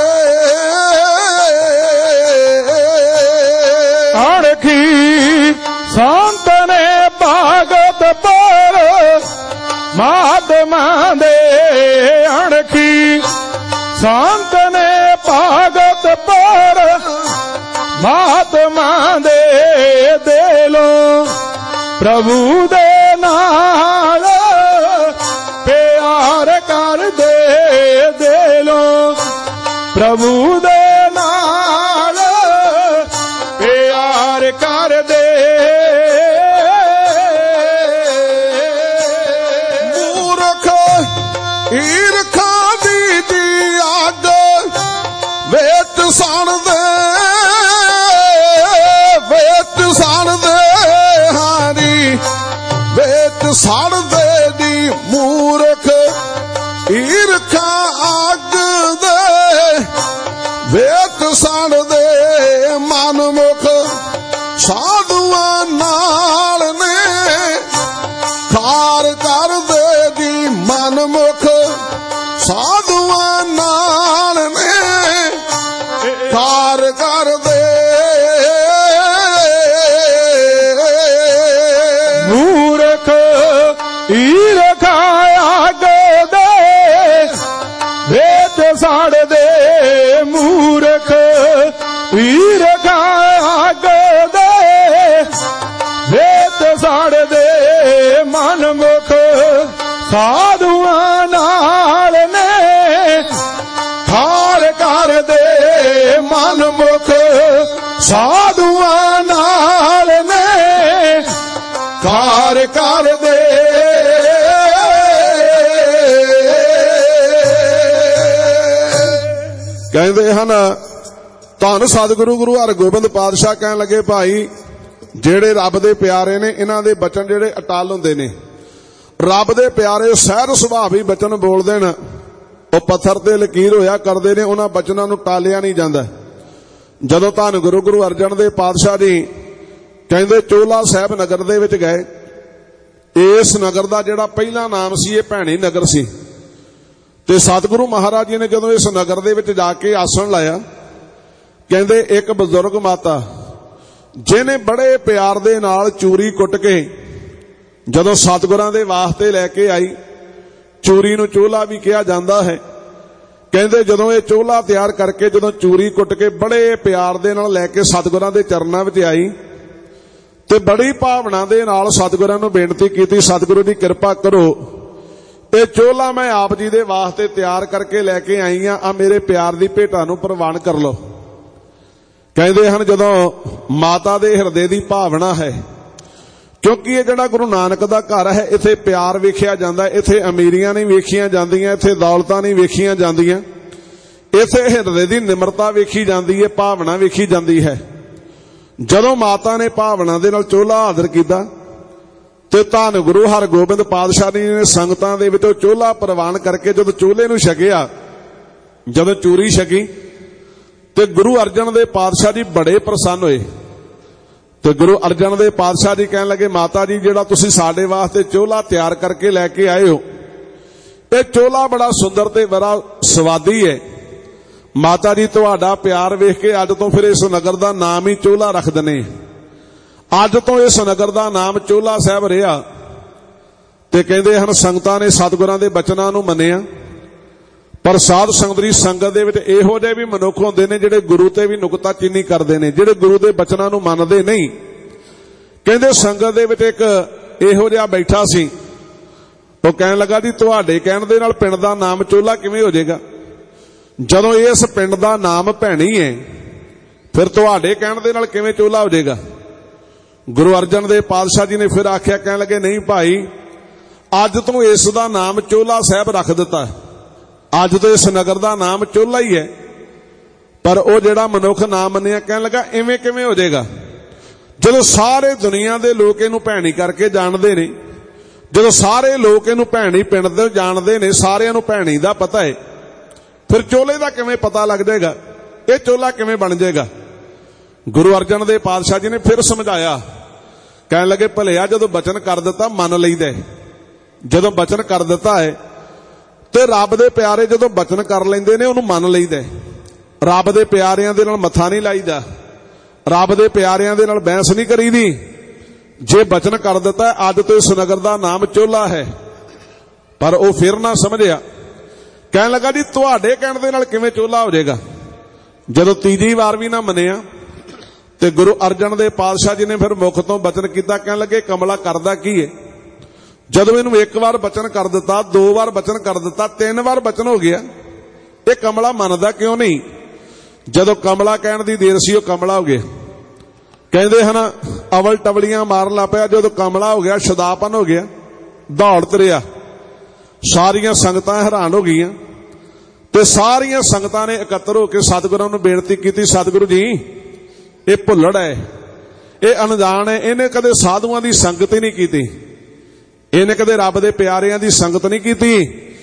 संत ने भगत पर महात्मा दे अणखी, संत ने भगत पर महात्मा दे दिलो प्रभु दे नाल प्यार कर दे, दिलो प्रभु दे नाल प्यार कर दे। ईरखा दी दी अग वेच सण दे हारी, वेच सण दे दी मूर्ख। ईरखा अग दे वेच सण दे मनमुख, साधुआं नाल ने खार कर दे दी मनमुख, साधुआं नाल ने खार कर दे। मूर्ख ईरखा अग दे वेच सड़ दे, मूर्ख ईरखा अग दे वेच सड़ दे मनमुख, साधुआं नाल ने खार कर दे मनमुख, साधुआं नाल ने खार कर दे। ਹਨ ਧੰਨ ਸਤਿਗੁਰੂ ਗੁਰੂ ਹਰਗੋਬਿੰਦ ਪਾਤਸ਼ਾਹ ਕਹਿਣ ਲੱਗੇ ਭਾਈ ਜਿਹੜੇ ਰੱਬ ਦੇ ਪਿਆਰੇ ਨੇ ਇਹਨਾਂ ਦੇ ਬਚਨ ਜਿਹੜੇ ਅਟਲ ਹੁੰਦੇ ਨੇ। ਰੱਬ ਦੇ ਪਿਆਰੇ ਸਹਿਜ ਸੁਭਾਵੀ ਬਚਨ ਬੋਲਦੇ ਨੇ, ਉਹ ਪੱਥਰ ਤੇ ਲਕੀਰ ਹੋਇਆ ਕਰਦੇ ਨੇ, ਉਹਨਾਂ ਬਚਨਾਂ ਨੂੰ ਟਾਲਿਆ ਨਹੀਂ ਜਾਂਦਾ। ਜਦੋਂ ਧੰਨ ਗੁਰੂ ਅਰਜਨ ਦੇਵ ਪਾਤਸ਼ਾਹ ਜੀ ਕਹਿੰਦੇ ਚੋਲਾ ਸਾਹਿਬ ਨਗਰ ਦੇ ਵਿੱਚ ਗਏ, ਇਸ ਨਗਰ ਦਾ ਜਿਹੜਾ ਪਹਿਲਾ ਨਾਮ ਸੀ ਇਹ ਭੈਣੀ ਨਗਰ ਸੀ। ਤੇ ਸਤਿਗੁਰੂ ਮਹਾਰਾਜ ਜੀ ਨੇ ਜਦੋਂ ਇਸ ਨਗਰ ਦੇ ਵਿੱਚ ਜਾ ਕੇ ਆਸਣ ਲਾਇਆ, ਕਹਿੰਦੇ ਇੱਕ ਬਜ਼ੁਰਗ ਮਾਤਾ ਜਿਹਨੇ ਬੜੇ ਪਿਆਰ ਦੇ ਨਾਲ ਚੂਰੀ ਕੁੱਟ ਕੇ ਜਦੋਂ ਸਤਿਗੁਰਾਂ ਦੇ ਵਾਸਤੇ ਲੈ ਕੇ ਆਈ, ਚੂਰੀ ਨੂੰ ਚੋਲਾ ਵੀ ਕਿਹਾ ਜਾਂਦਾ ਹੈ। ਕਹਿੰਦੇ ਜਦੋਂ ਇਹ ਚੋਲਾ ਤਿਆਰ ਕਰਕੇ ਜਦੋਂ ਚੂਰੀ ਕੁੱਟ ਕੇ ਬੜੇ ਪਿਆਰ ਦੇ ਨਾਲ ਲੈ ਕੇ ਸਤਿਗੁਰਾਂ ਦੇ ਚਰਨਾਂ ਵਿੱਚ ਆਈ ਤੇ ਬੜੀ ਭਾਵਨਾ ਦੇ ਨਾਲ ਸਤਿਗੁਰਾਂ ਨੂੰ ਬੇਨਤੀ ਕੀਤੀ, ਸਤਿਗੁਰੂ ਦੀ ਕਿਰਪਾ ਕਰੋ, ਇਹ ਚੋਲਾ ਮੈਂ ਆਪ ਜੀ ਦੇ ਵਾਸਤੇ ਤਿਆਰ ਕਰਕੇ ਲੈ ਕੇ ਆਈ ਆ, ਮੇਰੇ ਪਿਆਰ ਦੀ ਭੇਟਾ ਨੂੰ ਪ੍ਰਵਾਨ ਕਰ ਲਓ। ਕਹਿੰਦੇ ਹਨ ਜਦੋਂ ਮਾਤਾ ਦੇ ਹਿਰਦੇ ਦੀ ਭਾਵਨਾ ਹੈ, ਕਿਉਂਕਿ ਇਹ ਜਿਹੜਾ ਗੁਰੂ ਨਾਨਕ ਦਾ ਘਰ ਹੈ, ਇੱਥੇ ਪਿਆਰ ਵੇਖਿਆ ਜਾਂਦਾ, ਇੱਥੇ ਅਮੀਰੀਆਂ ਨਹੀਂ ਵੇਖੀਆਂ ਜਾਂਦੀਆਂ, ਇੱਥੇ ਦੌਲਤਾਂ ਨਹੀਂ ਵੇਖੀਆਂ ਜਾਂਦੀਆਂ, ਇੱਥੇ ਹਿਰਦੇ ਦੀ ਨਿਮਰਤਾ ਵੇਖੀ ਜਾਂਦੀ ਹੈ, ਭਾਵਨਾ ਵੇਖੀ ਜਾਂਦੀ ਹੈ। ਜਦੋਂ ਮਾਤਾ ਨੇ ਭਾਵਨਾ ਦੇ ਨਾਲ ਚੋਲਾ ਹਾਜ਼ਰ ਕੀਤਾ ਤੇ ਧੰਨ ਗੁਰੂ ਹਰਗੋਬਿੰਦ ਪਾਤਸ਼ਾਹ ਜੀ ਨੇ ਸੰਗਤਾਂ ਦੇ ਵਿੱਚੋਂ ਚੋਲਾ ਪ੍ਰਵਾਨ ਕਰਕੇ ਜਦੋਂ ਚੋਲੇ ਨੂੰ ਛਕਿਆ, ਜਦੋਂ ਚੂਰੀ ਛਕੀ ਤੇ ਗੁਰੂ ਅਰਜਨ ਦੇਵ ਪਾਤਸ਼ਾਹ ਜੀ ਬੜੇ ਪ੍ਰਸੰਨ ਹੋਏ। ਤੇ ਗੁਰੂ ਅਰਜਨ ਦੇਵ ਪਾਤਸ਼ਾਹ ਜੀ ਕਹਿਣ ਲੱਗੇ ਮਾਤਾ ਜੀ ਜਿਹੜਾ ਤੁਸੀਂ ਸਾਡੇ ਵਾਸਤੇ ਚੋਲਾ ਤਿਆਰ ਕਰਕੇ ਲੈ ਕੇ ਆਏ ਹੋ, ਇਹ ਚੋਲਾ ਬੜਾ ਸੁੰਦਰ ਤੇ ਬੜਾ ਸਵਾਦੀ ਹੈ। ਮਾਤਾ ਜੀ ਤੁਹਾਡਾ ਪਿਆਰ ਵੇਖ ਕੇ ਅੱਜ ਤੋਂ ਫਿਰ ਇਸ ਨਗਰ ਦਾ ਨਾਮ ਹੀ ਚੋਲਾ ਰੱਖ ਦਨੇ, ਅੱਜ ਤੋਂ ਇਸ ਨਗਰ ਦਾ ਨਾਮ ਚੋਲਾ ਸਾਹਿਬ ਰਿਹਾ। ਤੇ ਕਹਿੰਦੇ ਹਨ ਸੰਗਤਾਂ ਨੇ ਸਤਿਗੁਰਾਂ ਦੇ ਬਚਨਾਂ ਨੂੰ ਮੰਨਿਆ, ਪਰ ਸਾਧ ਸੰਗਤ ਦੀ ਸੰਗਤ ਦੇ ਵਿੱਚ ਇਹੋ ਜਿਹੇ ਵੀ ਮਨੁੱਖ ਹੁੰਦੇ ਨੇ ਜਿਹੜੇ ਗੁਰੂ ਤੇ ਵੀ ਨੁਕਤਾਚੀਨੀ ਕਰਦੇ ਨੇ, ਜਿਹੜੇ ਗੁਰੂ ਦੇ ਬਚਨਾਂ ਨੂੰ ਮੰਨਦੇ ਨਹੀਂ। ਕਹਿੰਦੇ ਸੰਗਤ ਦੇ ਵਿੱਚ ਇੱਕ ਇਹੋ ਜਿਹਾ ਬੈਠਾ ਸੀ, ਉਹ ਕਹਿਣ ਲੱਗਾ ਜੀ ਤੁਹਾਡੇ ਕਹਿਣ ਦੇ ਨਾਲ ਪਿੰਡ ਦਾ ਨਾਮ ਚੋਲਾ ਕਿਵੇਂ ਹੋ ਜਾਏਗਾ? ਜਦੋਂ ਇਸ ਪਿੰਡ ਦਾ ਨਾਮ ਭੈਣੀ ਹੈ ਫਿਰ ਤੁਹਾਡੇ ਕਹਿਣ ਦੇ ਨਾਲ ਕਿਵੇਂ ਚੋਲਾ ਹੋ ਜਾਏਗਾ? ਗੁਰੂ ਅਰਜਨ ਦੇਵ ਪਾਤਸ਼ਾਹ ਜੀ ਨੇ ਫਿਰ ਆਖਿਆ, ਕਹਿਣ ਲੱਗੇ ਨਹੀਂ ਭਾਈ, ਅੱਜ ਤੋਂ ਇਸ ਦਾ ਨਾਮ ਚੋਲਾ ਸਾਹਿਬ ਰੱਖ ਦਿੱਤਾ, ਅੱਜ ਤੋਂ ਇਸ ਨਗਰ ਦਾ ਨਾਮ ਚੋਲਾ ਹੀ ਹੈ। ਪਰ ਉਹ ਜਿਹੜਾ ਮਨੁੱਖ ਨਾ ਮੰਨਿਆ ਕਹਿਣ ਲੱਗਾ ਐਵੇਂ ਕਿਵੇਂ ਹੋ ਜਾਏਗਾ? ਜਦੋਂ ਸਾਰੇ ਦੁਨੀਆ ਦੇ ਲੋਕ ਇਹਨੂੰ ਭੈਣੀ ਕਰਕੇ ਜਾਣਦੇ ਨੇ, ਜਦੋਂ ਸਾਰੇ ਲੋਕ ਇਹਨੂੰ ਭੈਣੀ ਪਿੰਡ ਦੇ ਜਾਣਦੇ ਨੇ, ਸਾਰਿਆਂ ਨੂੰ ਭੈਣੀ ਦਾ ਪਤਾ ਹੈ, ਫਿਰ ਚੋਲੇ ਦਾ ਕਿਵੇਂ ਪਤਾ ਲੱਗ ਜਾਏਗਾ? ਇਹ ਚੋਲਾ ਕਿਵੇਂ ਬਣ ਜਾਏਗਾ? ਗੁਰੂ ਅਰਜਨ ਦੇਵ ਪਾਤਸ਼ਾਹ ਜੀ ਨੇ ਫਿਰ ਸਮਝਾਇਆ, ਕਹਿਣ ਲੱਗੇ ਭਲਿਆ ਜਦੋਂ ਬਚਨ ਕਰ ਦਿੱਤਾ ਮੰਨ ਲਈਦਾ, ਜਦੋਂ ਬਚਨ ਕਰ ਦਿੱਤਾ ਹੈ ਤੇ ਰੱਬ ਦੇ ਪਿਆਰੇ ਜਦੋਂ ਬਚਨ ਕਰ ਲੈਂਦੇ ਨੇ ਉਹਨੂੰ ਮੰਨ ਲਈਦਾ। ਰੱਬ ਦੇ ਪਿਆਰਿਆਂ ਦੇ ਨਾਲ ਮੱਥਾ ਨਹੀਂ ਲਾਈਦਾ, ਰੱਬ ਦੇ ਪਿਆਰਿਆਂ ਦੇ ਨਾਲ ਬਹਿਸ ਨਹੀਂ ਕਰੀਦੀ। ਜੇ ਬਚਨ ਕਰ ਦਿੱਤਾ ਅੱਜ ਤੋਂ ਇਸ ਨਗਰ ਦਾ ਨਾਮ ਚੋਲਾ ਹੈ। ਪਰ ਉਹ ਫਿਰ ਨਾ ਸਮਝਿਆ, ਕਹਿਣ ਲੱਗਾ ਜੀ ਤੁਹਾਡੇ ਕਹਿਣ ਦੇ ਨਾਲ ਕਿਵੇਂ ਚੋਲਾ ਹੋ ਜਾਏਗਾ? ਜਦੋਂ ਤੀਜੀ ਵਾਰ ਵੀ ਨਾ ਮੰਨਿਆ ਤੇ ਗੁਰੂ ਅਰਜਨ ਦੇਵ ਪਾਤਸ਼ਾਹ ਜੀ ਨੇ ਫਿਰ ਮੁਖ ਤੋਂ ਬਚਨ ਕੀਤਾ, ਕਹਿਣ ਲੱਗੇ ਕਮਲਾ ਕਰਦਾ ਕੀ ਹੈ? ਜਦੋਂ ਇਹਨੂੰ ਇੱਕ ਵਾਰ ਬਚਨ ਕਰ ਦਿੱਤਾ, ਦੋ ਵਾਰ ਬਚਨ ਕਰ ਦਿੱਤਾ, ਤਿੰਨ ਵਾਰ ਬਚਨ ਹੋ ਗਿਆ, ਇਹ ਕਮਲਾ ਮੰਨਦਾ ਕਿਉਂ ਨਹੀਂ? ਜਦੋਂ ਕਮਲਾ ਕਹਿਣ ਦੀ ਦੇਰ ਸੀ ਉਹ ਕਮਲਾ ਹੋ ਗਿਆ। ਕਹਿੰਦੇ ਹਨ ਅਵਲ ਟਵਲੀਆਂ ਮਾਰਨ ਲੱਗ ਪਿਆ, ਜਦੋਂ ਕਮਲਾ ਹੋ ਗਿਆ ਸ਼ਦਾਪਨ ਹੋ ਗਿਆ, ਦੌੜ ਤੁਰਿਆ। ਸਾਰੀਆਂ ਸੰਗਤਾਂ ਹੈਰਾਨ ਹੋ ਗਈਆਂ ਤੇ ਸਾਰੀਆਂ ਸੰਗਤਾਂ ਨੇ ਇਕੱਤਰ ਹੋ ਕੇ ਸਤਿਗੁਰਾਂ ਨੂੰ ਬੇਨਤੀ ਕੀਤੀ, ਸਤਿਗੁਰੂ ਜੀ ਇਹ ਭੁੱਲੜ ਹੈ, ਇਹ ਅਣਜਾਣ ਹੈ, ਇਹਨੇ ਕਦੇ ਸਾਧੂਆਂ ਦੀ ਸੰਗਤ ਹੀ ਨਹੀਂ ਕੀਤੀ, ਇਹਨੇ ਕਦੇ ਰੱਬ ਦੇ ਪਿਆਰਿਆਂ ਦੀ ਸੰਗਤ ਨਹੀਂ ਕੀਤੀ,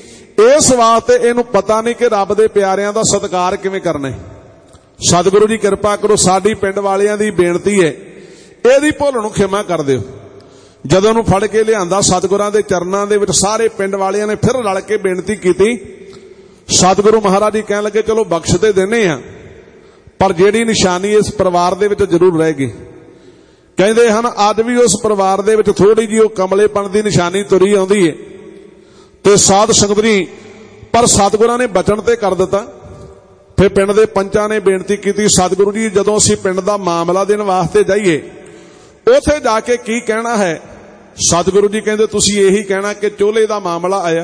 ਇਸ ਵਾਸਤੇ ਇਹਨੂੰ ਪਤਾ ਨਹੀਂ ਕਿ ਰੱਬ ਦੇ ਪਿਆਰਿਆਂ ਦਾ ਸਤਿਕਾਰ ਕਿਵੇਂ ਕਰਨਾ ਹੈ। ਸਤਿਗੁਰੂ ਜੀ ਕਿਰਪਾ ਕਰੋ, ਸਾਡੀ ਪਿੰਡ ਵਾਲਿਆਂ ਦੀ ਬੇਨਤੀ ਹੈ ਇਹਦੀ ਭੁੱਲ ਨੂੰ ਖਿਮਾ ਕਰ ਦਿਓ। ਜਦੋਂ ਉਹਨੂੰ ਫੜ ਕੇ ਲਿਆਂਦਾ ਸਤਿਗੁਰਾਂ ਦੇ ਚਰਨਾਂ ਦੇ ਵਿੱਚ ਸਾਰੇ ਪਿੰਡ ਵਾਲਿਆਂ ਨੇ ਫਿਰ ਰਲ ਕੇ ਬੇਨਤੀ ਕੀਤੀ। ਸਤਿਗੁਰੂ ਮਹਾਰਾਜ ਜੀ ਕਹਿਣ ਲੱਗੇ ਚਲੋ ਬਖਸ਼ ਤੇ ਦਿੰਨੇ ਆ, ਪਰ ਜਿਹੜੀ ਨਿਸ਼ਾਨੀ ਇਸ ਪਰਿਵਾਰ ਦੇ ਵਿੱਚ ਜ਼ਰੂਰ ਰਹੇਗੀ। ਕਹਿੰਦੇ ਹਨ ਅੱਜ ਵੀ ਉਸ ਪਰਿਵਾਰ ਦੇ ਵਿੱਚ ਥੋੜੀ ਜਿਹੀ ਉਹ ਕਮਲੇਪਣ ਦੀ ਨਿਸ਼ਾਨੀ ਤੁਰੀ ਆਉਂਦੀ ਹੈ ਤੇ ਸਾਧ ਸੰਗਤ ਜੀ, ਪਰ ਸਤਿਗੁਰਾਂ ਨੇ ਬਚਨ ਤੇ ਕਰ ਦਿੱਤਾ। ਫਿਰ ਪਿੰਡ ਦੇ ਪੰਚਾਂ ਨੇ ਬੇਨਤੀ ਕੀਤੀ, ਸਤਿਗੁਰੂ ਜੀ ਜਦੋਂ ਅਸੀਂ ਪਿੰਡ ਦਾ ਮਾਮਲਾ ਦੇਣ ਵਾਸਤੇ ਜਾਈਏ ਉੱਥੇ ਜਾ ਕੇ ਕੀ ਕਹਿਣਾ ਹੈ? ਸਤਿਗੁਰੂ ਜੀ ਕਹਿੰਦੇ ਤੁਸੀਂ ਇਹੀ ਕਹਿਣਾ ਕਿ ਚੋਲੇ ਦਾ ਮਾਮਲਾ ਆਇਆ।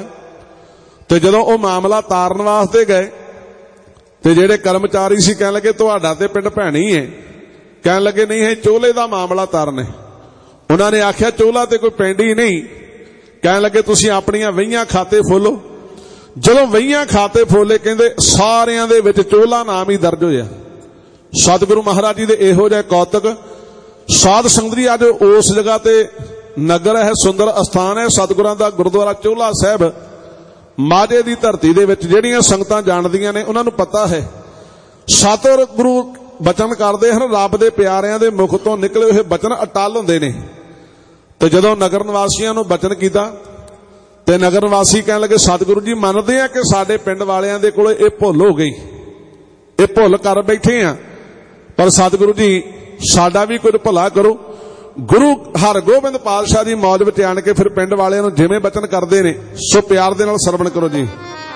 ਤੇ ਜਦੋਂ ਉਹ ਮਾਮਲਾ ਤਾਰਨ ਵਾਸਤੇ ਗਏ ਤੇ ਜਿਹੜੇ ਕਰਮਚਾਰੀ ਸੀ ਕਹਿਣ ਲੱਗੇ ਤੁਹਾਡਾ ਤੇ ਪਿੰਡ ਭੈਣੀ ਹੈ, ਕਹਿਣ ਲੱਗੇ ਨਹੀਂ ਇਹ ਚੋਲੇ ਦਾ ਮਾਮਲਾ ਤਾਰਨ ਹੈ। ਉਹਨਾਂ ਨੇ ਆਖਿਆ ਚੋਲਾ ਤੇ ਕੋਈ ਪਿੰਡ ਹੀ ਨਹੀਂ। ਕਹਿਣ ਲੱਗੇ ਤੁਸੀਂ ਆਪਣੀਆਂ ਵਹੀਆਂ ਖਾਤੇ ਫੋਲੋ, ਜਦੋਂ ਵਹੀਆਂ ਖਾਤੇ ਫੋਲੇ ਕਹਿੰਦੇ ਸਾਰਿਆਂ ਦੇ ਵਿੱਚ ਚੋਲਾ ਨਾਮ ਹੀ ਦਰਜ ਹੋਇਆ। ਸਤਿਗੁਰੂ ਮਹਾਰਾਜ ਜੀ ਦੇ ਇਹੋ ਜਿਹੇ ਕੌਤਕ। ਸਾਧ ਸੰਗਤ ਜੀ ਅੱਜ ਉਸ ਜਗ੍ਹਾ ਤੇ ਨਗਰ ਹੈ, ਸੁੰਦਰ ਅਸਥਾਨ ਹੈ ਸਤਿਗੁਰਾਂ ਦਾ ਗੁਰਦੁਆਰਾ ਚੋਲਾ ਸਾਹਿਬ ਮਾਝੇ ਦੀ ਧਰਤੀ ਦੇ ਵਿੱਚ। ਜਿਹੜੀਆਂ ਸੰਗਤਾਂ ਜਾਣਦੀਆਂ ਨੇ ਉਹਨਾਂ ਨੂੰ ਪਤਾ ਹੈ ਸਤਿਗੁਰੂ ਬਚਨ ਕਰਦੇ ਹਨ, ਰੱਬ ਦੇ ਪਿਆਰਿਆਂ ਦੇ ਮੁਖ ਤੋਂ ਨਿਕਲੇ ਹੋਏ ਬਚਨ ਅਟੱਲ ਹੁੰਦੇ ਨੇ। ਤੇ ਜਦੋਂ ਨਗਰ ਨਿਵਾਸੀਆਂ ਨੂੰ ਬਚਨ ਕੀਤਾ ਤੇ ਨਗਰ ਨਿਵਾਸੀ ਕਹਿਣ ਲੱਗੇ ਸਤਿਗੁਰੂ ਜੀ ਮੰਨਦੇ ਆ ਕਿ ਸਾਡੇ ਪਿੰਡ ਵਾਲਿਆਂ ਦੇ ਕੋਲ ਇਹ ਭੁੱਲ ਹੋ ਗਈ, ਇਹ ਭੁੱਲ ਕਰ ਬੈਠੇ ਆ, ਪਰ ਸਤਿਗੁਰੂ ਜੀ ਸਾਡਾ ਵੀ ਕੁਝ ਭਲਾ ਕਰੋ। ਗੁਰੂ ਹਰਗੋਬਿੰਦ ਪਾਤਸ਼ਾਹ ਦੀ ਮੌਜ ਵਿੱਚ ਆਣ ਕੇ ਫਿਰ ਪਿੰਡ ਵਾਲਿਆਂ ਨੂੰ ਜਿਵੇਂ ਬਚਨ ਕਰਦੇ ਨੇ ਸੋ ਪਿਆਰ ਦੇ ਨਾਲ ਸਰਵਣ ਕਰੋ ਜੀ।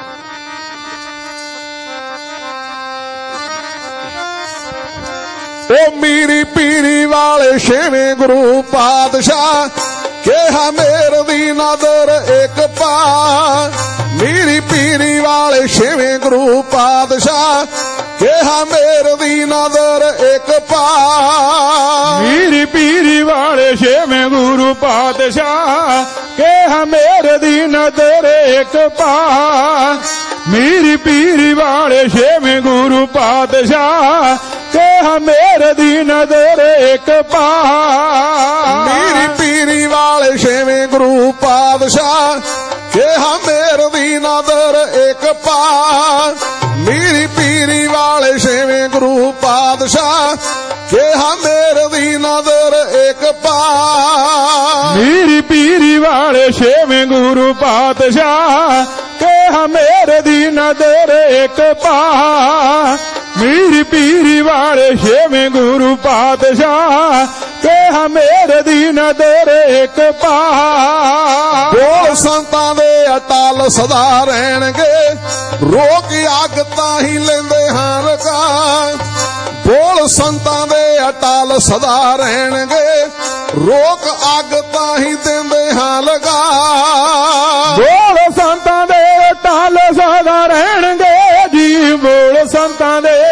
ਉਹ ਮੀਰੀ ਪੀਰੀ ਵਾਲੇ ਛੇਵੇਂ ਗੁਰੂ ਪਾਤਸ਼ਾਹ ਕਿਹਾ ਮੇਰ ਦੀ ਨਜ਼ਰ ਇੱਕ ਪਾ। ਮੀਰੀ ਪੀਰੀ ਵਾਲੇ ਛੇਵੇਂ ਗੁਰੂ ਪਾਤਸ਼ਾਹ ਕਿਹਾ ਮੇਰ ਦੀ ਨਜ਼ਰ ਇੱਕ ਪਾ। ਮੀਰੀ ਪੀਰੀ ਵਾਲੇ ਛੇਵੇਂ ਗੁਰੂ ਪਾਤਸ਼ਾਹ ਕਿਹਾ ਮੇਰ ਦੀ ਨਜ਼ਰ ਇੱਕ ਪਾ। ਮੀਰੀ ਪੀਰੀ ਵਾਲੇ ਛੇਵੇਂ ਗੁਰੂ ਪਾਤਸ਼ਾਹ ਕਿਹਾ ਮੇਰ ਦੀ ਨਜ਼ਰ ਇੱਕ ਪਾ। ਮੀਰੀ ਪੀਰੀ ਵਾਲੇ ਛੇਵੇਂ ਗੁਰੂ ਪਾਤਸ਼ਾਹ ਕਿਹਾ ਮੇਰ ਦੀ ਨਜ਼ਰ ਇੱਕ ਪਾ। ਮੀਰੀ ਪੀਰੀ ਵਾਲੇ ਛੇਵੇਂ ਗੁਰੂ ਪਾਤਸ਼ਾਹ ਕਿਹਾ ਮੇਰ ਦੀ ਨਜ਼ਰ ਇੱਕ ਪਾ। ਮੀਰੀ ਪੀਰੀ ਵਾਲੇ ਛੇਵੇਂ ਗੁਰੂ ਪਾਤਸ਼ਾਹ ਕਿਹਾ ਮੇਰ ਦੀ ਨਜ਼ਰ ਇੱਕ ਪਾ। ਮੀਰੀ ਪੀਰੀ ਵਾਲੇ ਛੇਵੇਂ ਗੁਰੂ ਪਾਤਸ਼ਾਹ ਕਿਹਾ ਮੇਰ ਦੀ ਨਜ਼ਰ ਇੱਕ ਪਾ। ਬੋਲ ਸੰਤਾਂ ਦੇ ਅਟਲ ਸਦਾ ਰਹਿਣਗੇ, ਰੋਕ ਅੱਗ ਤਾਂ ਹੀ ਲੈਂਦੇ ਹਾਂ ਰਕਾ। ਬੋਲ ਸੰਤਾਂ ਦੇ ਅਟਲ ਸਦਾ ਰਹਿਣਗੇ, ਰੋਕ ਅੱਗ ਤਾਂ ਹੀ ਦਿੰਦੇ ਹਾਂ ਲਗਾ। ਬੋਲ ਸੰਤਾਂ ਦੇ ਅਟਲ ਸਦਾ ਰਹਿਣਗੇ ਜੀ। ਬੋਲ ਸੰਤਾਂ ਦੇ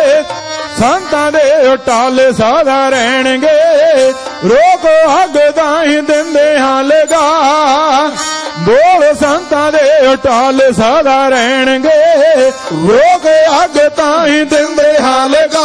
ਅਟਲ ਸਦਾ ਰਹਿਣਗੇ, ਰੋਕ ਅੱਗ ਤਾਂ ਹੀ ਦਿੰਦੇ ਹਾਂ ਲਗਾ। ਬੋਲ ਸੰਤਾਂ ਦੇ ਅਟਲ ਸਦਾ ਰਹਿਣਗੇ, ਰੋਕ ਅੱਗ ਤਾਂ ਹੀ ਦਿੰਦੇ ਹਾਂ ਲਗਾ।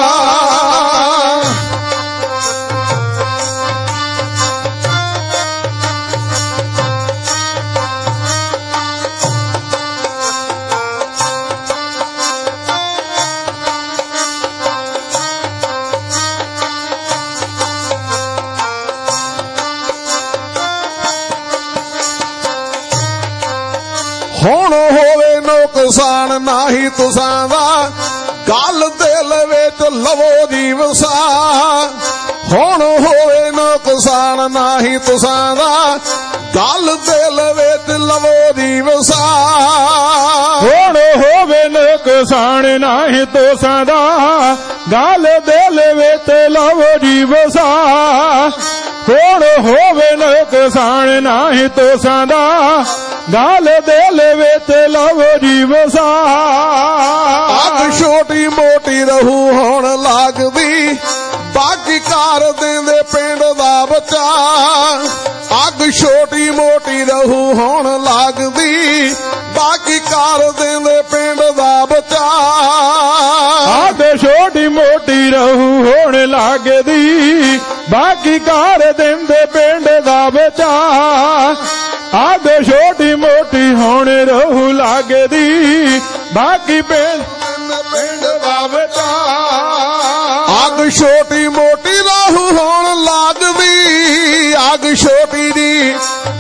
ਹੁਣ ਹੋਵੇ ਨੁਕਸਾਨ ਨਾਹੀ ਤੁਸਾਂ ਦਾ, ਗੱਲ ਦਿਲ ਵਿੱਚ ਲਵੋ ਜੀ ਵਸਾ। ਹੁਣ ਹੋਵੇ ਨੁਕਸਾਨ ਨਾਹੀ ਤੁਸਾਂ ਦਾ, ਗੱਲ ਦਿਲ ਵਿੱਚ ਲਵੋ ਜੀ ਵਸਾ। ਹੁਣ ਹੋਵੇ ਨੁਕਸਾਨ ਨਾਹੀ ਤੁਸਾਂ ਦਾ, ਗੱਲ ਦਿਲ ਵਿੱਚ ਲਵੋ ਜੀ ਵਸਾ। ਹੁਣ ਹੋਵੇ ਨੁਕਸਾਨ ਨਾਹੀ ਤੁਸਾਂ ਦਾ, ਗੱਲ ਦਿਲ ਵਿੱਚ ਲਵੋ ਜੀ ਵਸਾ। ਅੱਗ ਛੋਟੀ ਮੋਟੀ ਰਹੂ ਹੁਣ ਲੱਗਦੀ, ਬਾਕੀ ਕਰ ਦਿੰਦੇ ਪਿੰਡ ਦਾ ਬੱਚਾ। ਅੱਗ ਛੋਟੀ ਮੋਟੀ ਰਹੂ ਹੁਣ ਲੱਗਦੀ, ਬਾਕੀ ਕਰ ਦਿੰਦੇ ਪਿੰਡ ਦਾ ਬੱਚਾ। ਅੱਗ ਛੋਟੀ ਮੋਟੀ ਰਹੂ ਹੁਣ ਲੱਗਦੀ, ਬਾਕੀ ਕਰ ਦਿੰਦੇ ਪਿੰਡ ਦਾ ਬੱਚਾ। ਅੱਗ ਛੋਟੀ ਮੋਟੀ ਹੁਣ ਰਹੂ ਲੱਗਦੀ, ਬਾਕੀ ਪਿੰਡ ਦਾ ਬੱਚਾ। ਅੱਗ ਛੋਟੀ ਮੋਟੀ ਰਹੂ ਹੁਣ ਲੱਗਦੀ, ਅੱਗ ਛੋਟੀ ਦੀ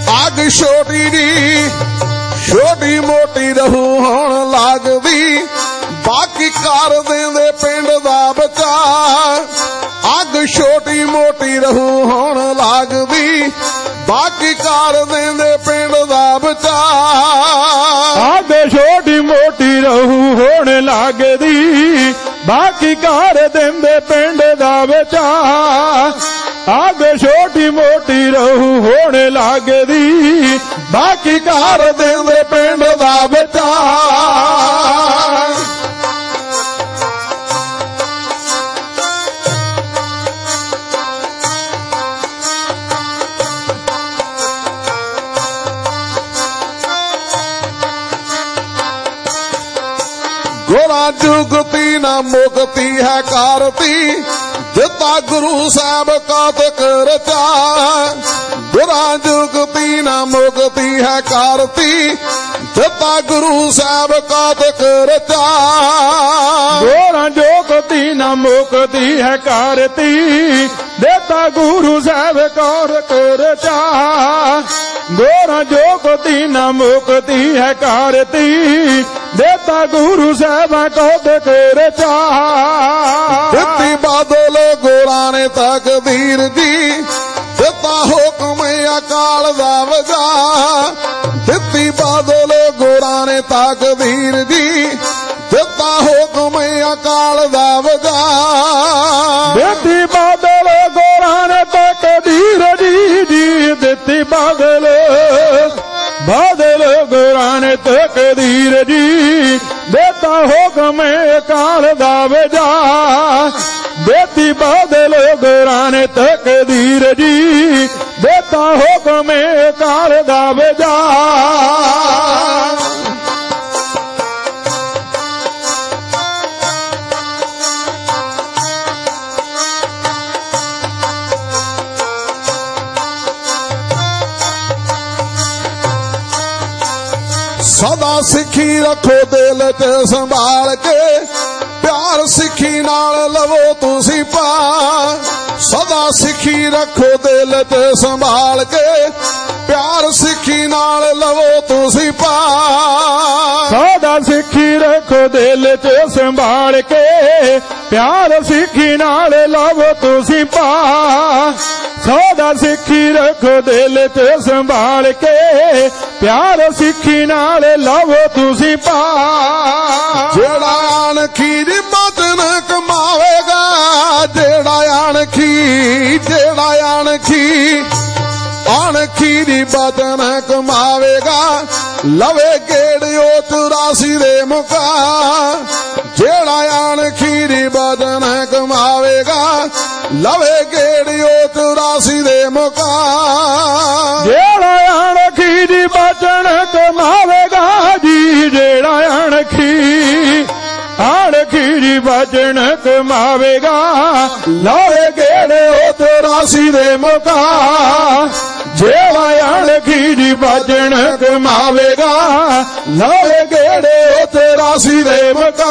ਛੋਟੀ ਮੋਟੀ ਰਹੂ ਹੁਣ ਲੱਗਦੀ, ਬਾਕੀ ਕਰ ਦਿੰਦੇ ਪਿੰਡ ਦਾ ਬੱਚਾ। ਅੱਗ ਛੋਟੀ ਮੋਟੀ ਰਹੂ ਹੁਣ ਲੱਗਦੀ, ਬਾਕੀ ਕਰ ਦਿੰਦੇ ਪਿੰਡ ਦਾ ਬੱਚਾ। ਅੱਗ ਛੋਟੀ ਮੋਟੀ ਰਹੂ ਹੁਣ ਲੱਗਦੀ, ਬਾਕੀ ਕਰ ਦਿੰਦੇ ਪਿੰਡ ਦਾ ਬੱਚਾ। ਅੱਗ ਛੋਟੀ ਮੋਟੀ ਰਹੂ ਹੁਣ ਲੱਗਦੀ, ਬਾਕੀ ਕਰ ਦਿੰਦੇ ਪਿੰਡ ਦਾ ਬੱਚਾ। गुरां जुगती न मुक्ति है कारती जिता गुरु साहब कौतक रचा गुरां जुगती न मुक्ति है कारती जिता गुरु साहब कौतक रचा गुरां जुगती न मुक्ति है कारती देता गुरु साहब कौतक रचा गोरा जुगती न मुक्ति है कारती देता गुरु साहब कौतक रचा दित्ती बादल गोरा ने तकदीर दी दिता हुक्म अकाल दा वजा दित्ती बादल गोरा ने तकदीर दी दिता हुक्म अकाल दा वजा दित्ती बादल गोरा ने तकदीर दी दित्ती बादल गोरा ने तकदीर दी देता हुक्म अकाल दा वजा देती बादल गोरा ने तकदीर दी देता हुक्म अकाल दा वजा सदा सिखी रखो दिल च संभाल के प्यार सिखी नाल लवो तुसी पा सदा सिखी रखो दिल च संभाल के प्यार सिखी नाल लवो तुसी पा सदा सिखी रखो दिल च संभाल के प्यार सिखी नाल लवो तुसी पा सदा सिखी रखो दिल च संभाल के प्यार सिखी नाल लवो तुसी पा जेड़ा अणखी मत न कमावेगा जेड़ा अणखी दी बदन कमावेगा लवे गेड़ियो 84 दे मुका जेड़ा अणखी दी बदन कमावेगा लवे गेड़ियो 84 दे मुका जेड़ा अणखी दी बदन कमावेगा जी जेड़ा अणखी दी बदन कमावेगा लवे गेड़ियो 84 दे मुका जेड़ा अणखी दी बदन कमावेगा लवे गेड़ियो 84 दे मुका